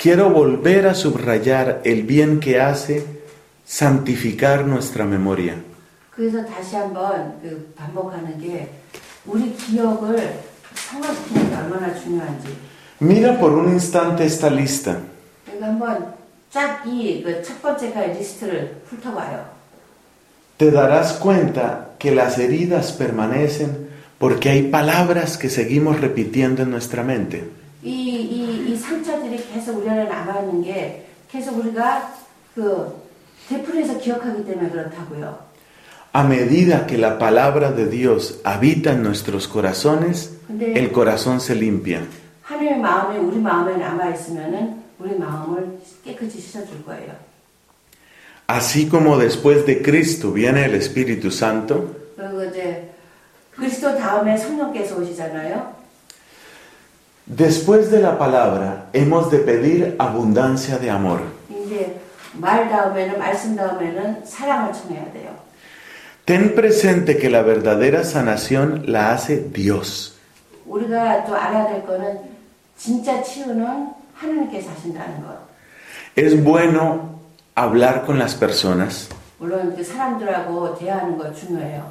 quiero volver a subrayar el bien que hace santificar nuestra memoria. 그래서 다시 한번 그 반복하는 게 우리 기억을 성화시키는 게 얼마나 중요한지. Mira por un instante esta lista. 그러니까 한번 쫙 이 그 첫 번째가 리스트를 훑어봐요. Te darás cuenta que las heridas permanecen porque hay palabras que seguimos repitiendo en nuestra mente. 이, 이, 이 상처들이 계속 우리 안에 남아있는 게 계속 우리가 그 되풀이해서 기억하기 때문에 그렇다고요. A medida que la palabra de Dios habita en nuestros corazones, 근데 el corazón se limpia. 하나님의 마음이 우리 마음에 남아있으면은 우리 마음을 깨끗이 씻어줄 거예요. Así como después de Cristo viene el Espíritu Santo, 그리고 이제 그리스도 다음에 성령께서 오시잖아요. después de la palabra hemos de pedir abundancia de amor. 이제 말 다음에는 말씀 다음에는 사랑을 청해야 돼요. Ten presente que la verdadera sanación la hace Dios. 우리가 또 알아야 될 거는 진짜 치유는 하나님께서 하신다는 것. Es bueno hablar con las personas. 물론 그 사람들하고 대화하는 거 중요해요.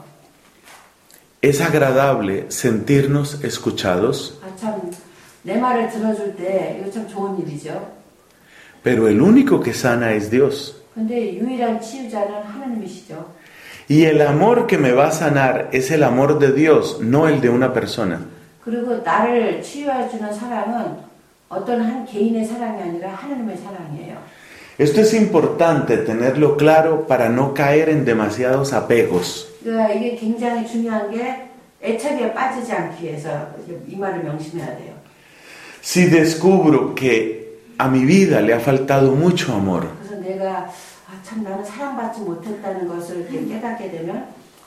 Es agradable sentirnos escuchados, 아, 참, 내 말을 들어줄 때 이거 참 좋은 일이죠. pero el único que sana es Dios. 근데 유일한 치유자는 하나님이시죠. Y el amor que me va a sanar es el amor de Dios, no el de una persona. 그리고 나를 치유해주는 사랑은 어떤 한 개인의 사랑이 아니라 하나님의 사랑이에요. Esto es importante tenerlo claro para no caer en demasiados apegos. 그러니까 이게 굉장히 중요한 게 애착에 빠지지 않기 위해서 이 말을 명심해야 돼요. Si descubro que a mi vida le ha faltado mucho amor, 그래서 내가 아, 참 나는 사랑받지 못했다는 것을 이렇게 깨닫게 되면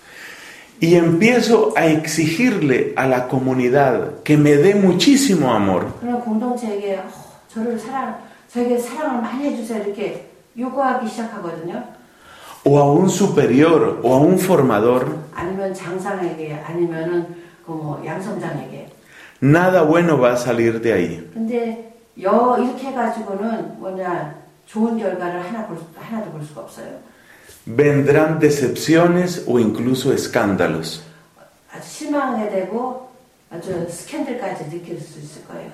y empiezo a exigirle a la comunidad que me dé muchísimo amor, 그런 공동체에게 어, 저를 사랑, 저에게 사랑을 많이 해주세요 이렇게 요구하기 시작하거든요. o a un superior o a un formador, 아니면 장상에게 아니면은 그 뭐 양성장에게. nada bueno va a salir de ahí. 근데 여 이렇게 해가지고는 뭐냐 좋은 결과를 하나 볼, 하나도 볼 수가 없어요. Vendrán decepciones o incluso escándalos. 아주 실망하게 되고 아주 스캔들까지 느낄 수 있을 거예요.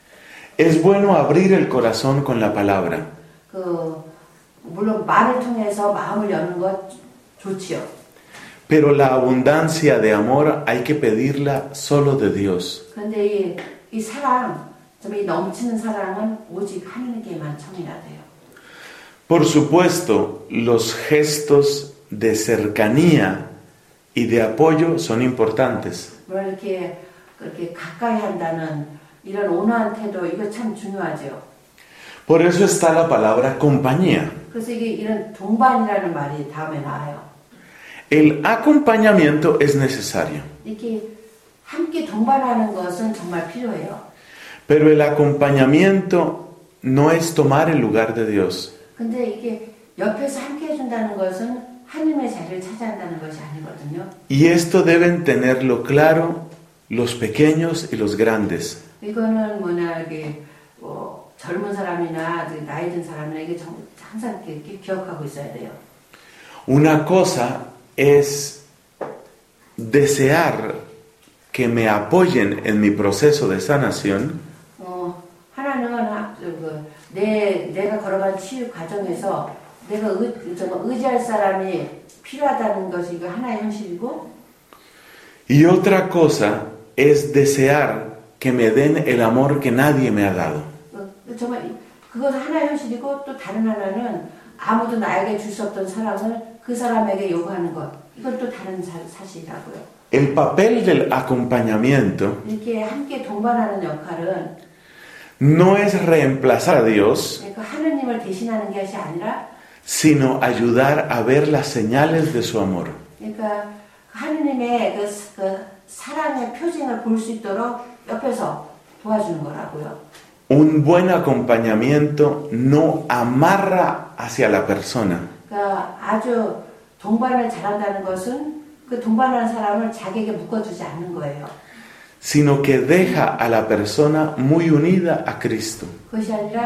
Es bueno abrir el corazón con la palabra, 그 물론 말을 통해서 마음을 여는 것 좋지요. pero la abundancia de amor hay que pedirla solo de Dios. 그런데 이, 이 사랑, 이 넘치는 사랑은 오직 하나님께만 청해야 돼요. Por supuesto, los gestos de cercanía y de apoyo son importantes. 물론 이렇게 그렇게 가까이 한다는 이런 온화한 태도 이거 참 중요하죠. Por eso está la palabra compañía. 그래서 이게 이런 동반이라는 말이 다음에 나와요. El acompañamiento es necesario, 이렇게 함께 동반하는 것은 정말 필요해요. pero el acompañamiento no es tomar el lugar de Dios. 근데 이게 옆에서 함께 해준다는 것은 하나님의 자리를 차지한다는 것이 아니거든요. Y esto deben tenerlo claro los pequeños y los grandes. 이거는 뭐냐 이게 뭐 젊은 사람이나 나이 든 사람이나 이게 정, 항상 이렇게 기억하고 있어야 돼요. Una cosa es desear que me apoyen en mi proceso de sanación. 어, 하나는 그, 내, 내가 걸어간 치유 과정에서 내가 의, 의지할 사람이 필요하다는 것이 이거 하나의 현실이고 Y otra cosa es desear que me den el amor que nadie me ha dado. 어, 정말 그것은 하나의 현실이고 또 다른 하나는 아무도 나에게 줄 수 없던 사랑을 그 사람에게 요구하는 것. 이건 또 다른 사, 사실이라고요. El papel del acompañamiento 이렇게 함께 동반하는 역할은 no es reemplazar a Dios, 그러니까 하느님을 대신하는 것이 아니라 sino ayudar a ver las señales de su amor. 그러니까 하느님의 그, 그 사랑의 표징을 볼 수 있도록 옆에서 도와주는 거라고요. Un buen acompañamiento no amarra hacia la persona, 그러니까 아주 동반을 잘한다는 것은 그 동반하는 사람을 자기에게 묶어두지 않는 거예요. sino que deja a la persona muy unida a Cristo. 그것이 아니라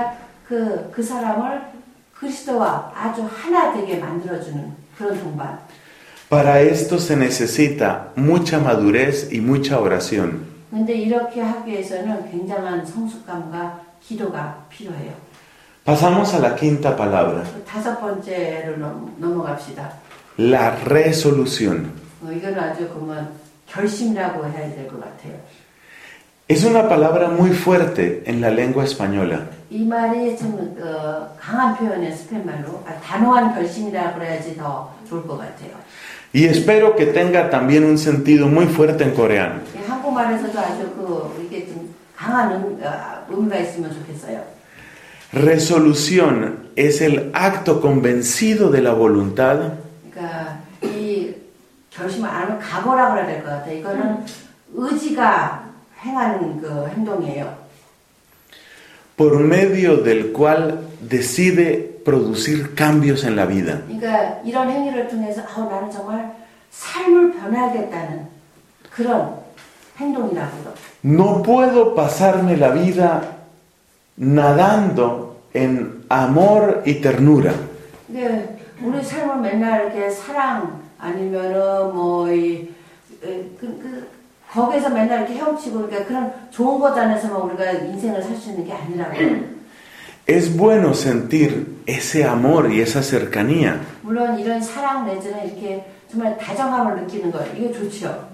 그, 그 사람을 그리스도와 아주 하나 되게 만들어주는 그런 동반. Para esto se necesita mucha madurez y mucha oración. 근데 이렇게 하기 위해서는 굉장한 성숙감과 기도가 필요해요. Pasamos a la quinta palabra, 다섯 번째로 넘, 넘어갑시다. la resolución. 어, 이건 아주 그러면 결심이라고 해야 될 것 같아요. Es una palabra muy fuerte en la lengua española. 이 말이 좀 어, 강한 표현의 스페인말로 아, 단호한 결심이라고 그래야지 더 좋을 것 같아요. Y espero que tenga también un sentido muy fuerte en coreano. 예, 한국말에서도 아주 그 이게 좀 강한 음, 어, 의미가 있으면 좋겠어요. Resolución es el acto convencido de la voluntad 그러니까 이 결심을 안 하면 각오라고 해야 될 것 같아요. 이거는 의지가 행하는 그 행동이에요. por medio del cual decide producir cambios en la vida. 그러니까 이런 행위를 통해서 아, 나는 정말 삶을 변화하겠다는 그런 행동이라고요. No puedo pasarme la vida nadando en amor y ternura. 근데 우리 삶을 맨날 이렇게 사랑 아니면은 뭐이 그, 그, 거기에서 맨날 이렇게 헤엄치고 그러니까 그런 좋은 것 안에서만 우리가 인생을 살 수 있는 게 아니라고요. Es bueno sentir ese amor y esa cercanía, 물론 이런 사랑 내지는 이렇게 정말 다정함을 느끼는 거 이게 좋죠.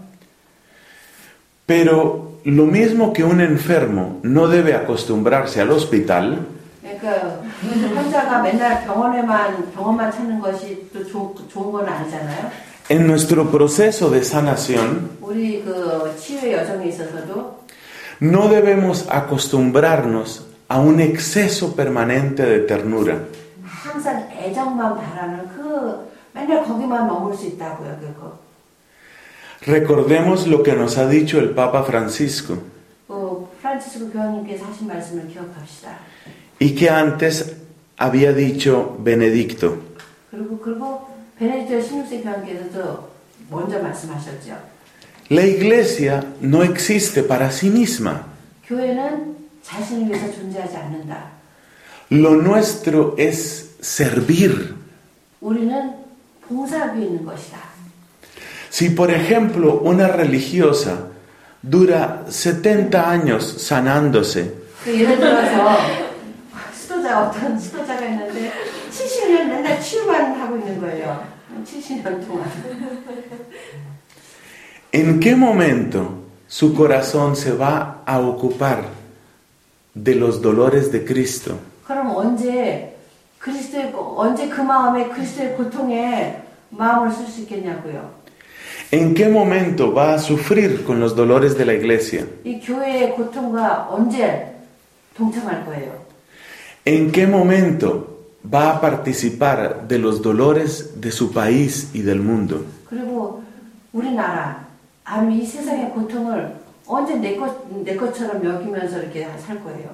pero lo mismo que un enfermo no debe acostumbrarse al hospital, 그러니까 환자가 맨날 병원에만 병원만 찾는 것이 또 조, 좋은 건 아니잖아요. en nuestro proceso de sanación 우리 그 치유의 여정에 있어서도 no debemos acostumbrarnos a un exceso permanente de ternura. 항상 애정만 바라는 그 맨날 거기만 머물 수 있다고요. 그거. Recordemos lo que nos ha dicho el Papa Francisco 그 프란치스코 교황님께서 하신 말씀을 기억합시다. y que antes había dicho Benedicto. 그리고 그리고 베네딕토 십육 세 교황께서도 먼저 말씀하셨죠. La iglesia no existe para sí misma. 교회는 자신을 위해서 존재하지 않는다. Lo nuestro es servir. 우리는 봉사하기 위해 있는 것이다. Si por ejemplo una religiosa dura setenta años sanándose, 그 예를 들어서 수도자 어떤 수도자가 있는데 칠십 년 맨날 치유만 하고 있는 거예요. 칠십 년 동안. ¿en qué momento su corazón se va a ocupar de los dolores de Cristo? 그럼 언제 그리스도의 언제 그 마음에 그리스도의 고통에 마음을 쓸 수 있겠냐고요. ¿En qué momento va a sufrir con los dolores de la iglesia? 이 교회의 고통과 언제 동참할 거예요. ¿En qué momento va a participar de los dolores de su país y del mundo? 그리고 우리나라 아니 이 세상의 고통을 언제 내 것, 내 것처럼 여기면서 이렇게 살 거예요.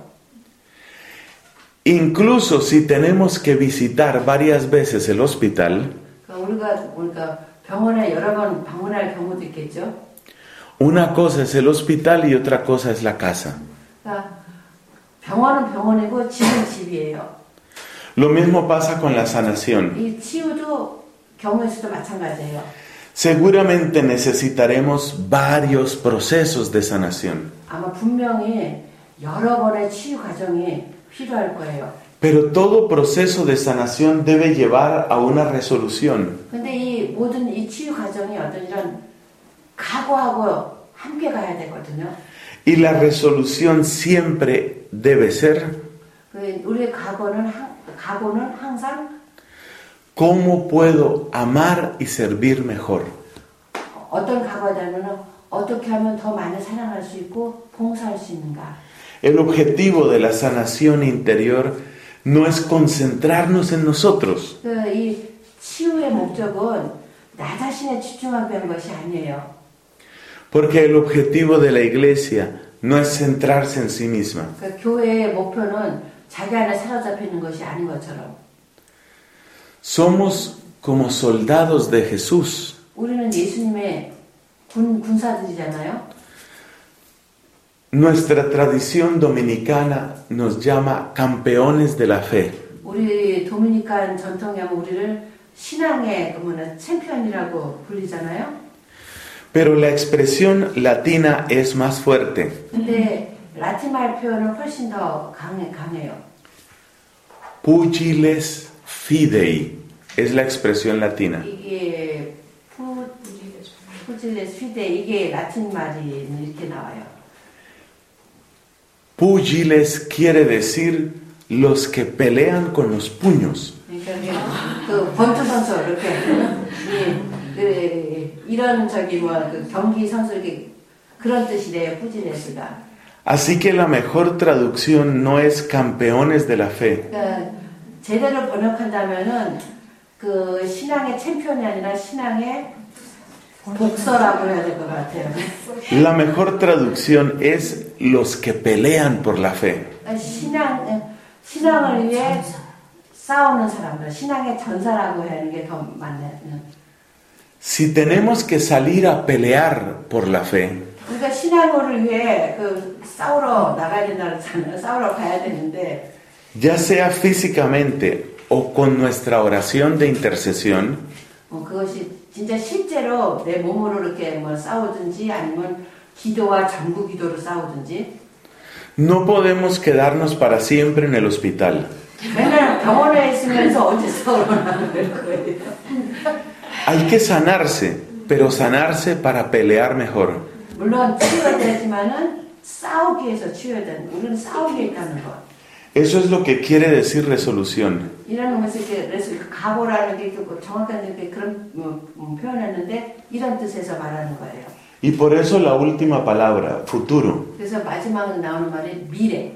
Incluso si tenemos que visitar varias veces el hospital, 그러니까 우리가 우리가 병원에 여러 번 방문할 경우도 있겠죠. una cosa es el hospital y otra cosa es la casa. 그러니까 병원은 병원이고 집은 집이에요. Lo mismo pasa con la sanación. 이 치유도 경우의 수도 마찬가지예요. Seguramente necesitaremos varios procesos de sanación. 아마 분명히 여러 번의 치유 과정이 필요할 거예요. Pero todo proceso de sanación debe llevar a una resolución. 근데 이 모든 이 치유 과정이 어떤 이런 각오하고 함께 가야 되거든요. Y la resolución siempre debe ser 그 우리의 각오는 각오는 항상 ¿cómo puedo amar y servir mejor? 어떤 각오냐면은 어떻게 하면 더 많이 사랑할 수 있고 봉사할 수 있는가. El objetivo de la sanación interior no es concentrarnos en nosotros. 그 이 치유의 목적은 나 자신에 집중하기 위한 것이 아니에요. Porque el objetivo de la iglesia no es centrarse en sí misma. 그 교회의 목표는 자기 안에 사로잡혀 있는 것이 아닌 것처럼. Somos como soldados de Jesús. 우리는 예수님의 군 군사들이잖아요. nuestra tradición dominicana nos llama campeones de la fe. 우리 도미니칸 전통에 하면 우리를 신앙의 그 뭐냐 챔피언이라고 불리잖아요. Pero la expresión latina es más fuerte. 근데 라틴말 표현은 훨씬 더 강해, 강해요. Pugiles fidei es la expresión latina. 이게 푸, 푸질레스 피데 이게 라틴 말이 이렇게 나와요. Pugiles quiere decir los que pelean con los puños. 그러니까 그 권투 선수 이렇게 예, 그, 이런 저기 뭐 그 경기 선수 이렇게 그런 뜻이래요. 푸질레스가. Así que la mejor traducción no es campeones de la fe. 그러니까 제대로 번역한다면은 그 신앙의 챔피언이 아니라 신앙의 복서라고 해야 될 것 같아요. La mejor traducción es los que pelean por la fe. 신앙 신앙을 위해 싸우는 사람들, 신앙의 전사라고 하는 게 더 맞네요. Si tenemos que salir a pelear por la fe, 그러니까 신앙을 위해 그 싸우러 나가야 된다고 하잖아요. 싸우러 가야 되는데. ya sea físicamente o con nuestra oración de intercesión, 어, 그것이 진짜 실제로 내 몸으로 이렇게 뭐 싸우든지 아니면 기도와 전부 기도로 싸우든지. no podemos quedarnos para siempre en el hospital. 맨날 병원에 있으면서 언제 싸우러 나가는 거예요. Hay que sanarse, pero sanarse para pelear mejor. 물론 치유가 되지만은 싸우기 위해서 치유해야 되는. 우리는 싸우기 있다는 것. Eso es lo que quiere decir resolución. 이런 것을 이렇게 그래서 각오라는 게 정확한 이렇게 그런 음, 표현했는데 이런 뜻에서 말하는 거예요. Y por eso la última palabra, futuro. 그래서 마지막으로 나오는 말이 미래.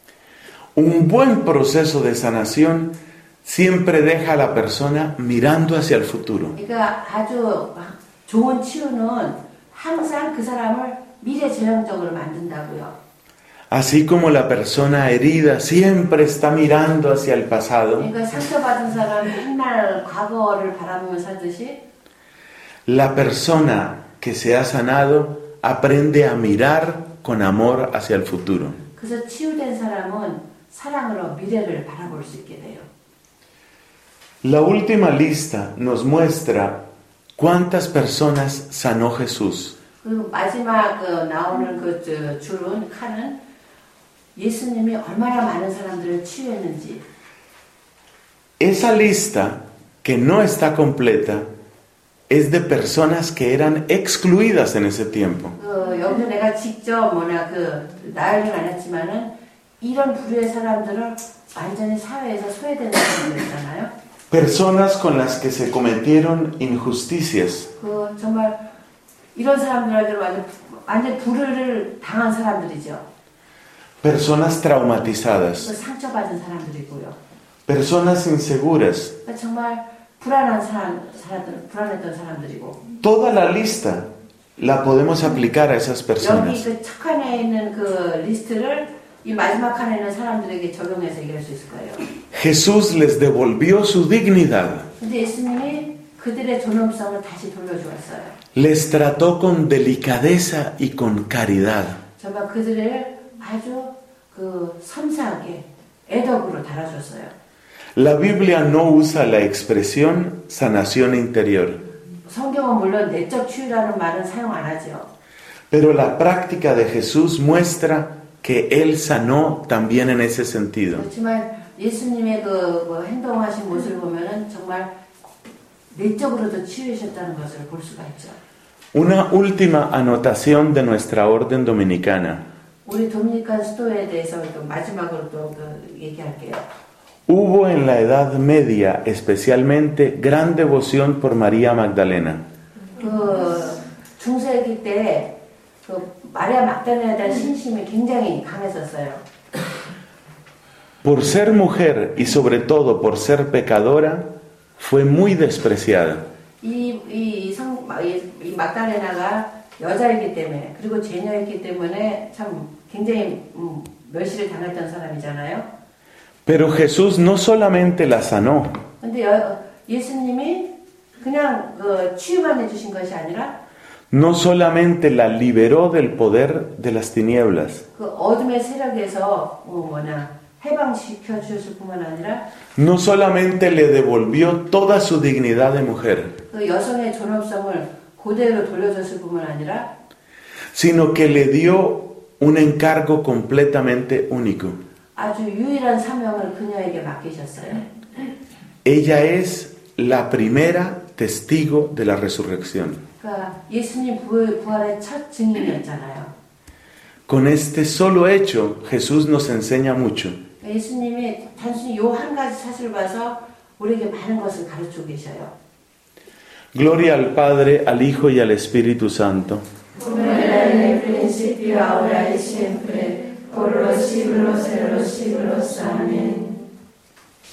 Un buen proceso de sanación siempre deja a la persona mirando hacia el futuro. 그러니까 아주 좋은 치유는 항상 그 사람을 미래지향적으로 만든다고요. Así como la persona herida siempre está mirando hacia el pasado, 그러니까 상처받은 사람이 맨날 과거를 바라보면서 살듯이 la persona que se ha sanado aprende a mirar con amor hacia el futuro. 그래서 치유된 사람은 사랑으로 미래를 바라볼 수 있게 돼요. La última lista nos muestra cuántas personas sanó Jesús. 그리고 마지막 그 나오는 그 저, 줄은 칸은 예수님이 얼마나 많은 사람들을 치유했는지. Esa lista, que no está completa, es de personas que eran excluidas en ese tiempo. 그 여기서 내가 직접 뭐냐 그 나열은 안 했지만은 이런 부류의 사람들을 완전히 사회에서 소외된 사람들이잖아요. Personas con las que se cometieron injusticias. 그 정말 이런 사람들에게 완전 완전 불의를 당한 사람들이죠. Personas traumatizadas. 그 상처받은 사람들이고요. Personas inseguras. 그러니까 정말 불안한 사람, 사람들, 불안했던 사람들이고. Toda la lista la podemos aplicar a esas 여기 personas. 그 첫 칸에 있는 그 리스트를 이 마지막 칸에 있는 사람들에게 적용해서 얘기할 수 있을 거예요. Jesús les devolvió su dignidad. 근데 예수님이 그들의 존엄성을 다시 돌려주었어요. Les trató con delicadeza y con caridad. 정말 그들을 아주 그 섬세하게 애덕으로 달아줬어요. La Biblia no usa la expresión sanación interior, 성경은 물론 내적 치유라는 말은 사용 안 하죠. pero la práctica de Jesús muestra que Él sanó también en ese sentido. 그렇지만 예수님의 그, 그 행동하신 모습을 보면은 정말 내적으로도 치유하셨다는 것을 볼 수가 있죠. Una última anotación de nuestra orden dominicana. 우리 도미니칸 수도에 대해서 또 마지막으로 또 그 얘기할게요. Hubo en la Edad Media especialmente gran devoción por María Magdalena. 그 중세기 때 그 마리아 막달레나에 대한 신심이 굉장히 강했었어요. Por ser mujer y sobre todo por ser pecadora, fue muy despreciada. 이, 이, 성, 이, 이 막달레나가 여자이기 때문에 그리고 죄녀였기 때문에 참 굉장히 음, 멸시를 당했던 사람이잖아요. Pero Jesús no solamente la sanó, 근데 여, 예수님이 그냥 그 치유만 해주신 것이 아니라 no solamente la liberó del poder de las tinieblas, 그 어둠의 세력에서 어, 뭐냐 해방시켜 주셨을 뿐만 아니라 no solamente le devolvió toda su dignidad de mujer, 그 여성의 존엄성을 그대로 돌려줬을 뿐만 아니라 sino que le dio un encargo completamente único. 아주 유일한 사명을 그녀에게 맡기셨어요. Ella es la primera testigo de la resurrección. 그러니까 예수님 부활, 부활의 첫 증인이었잖아요. Con este solo hecho, Jesús nos enseña mucho. 예수님이 단순히 요 한 가지 사실을 봐서 우리에게 많은 것을 가르치고 계셔요. Gloria al Padre, al Hijo y al Espíritu Santo. Como era en el principio, ahora y siempre, por los siglos de los siglos. Amén.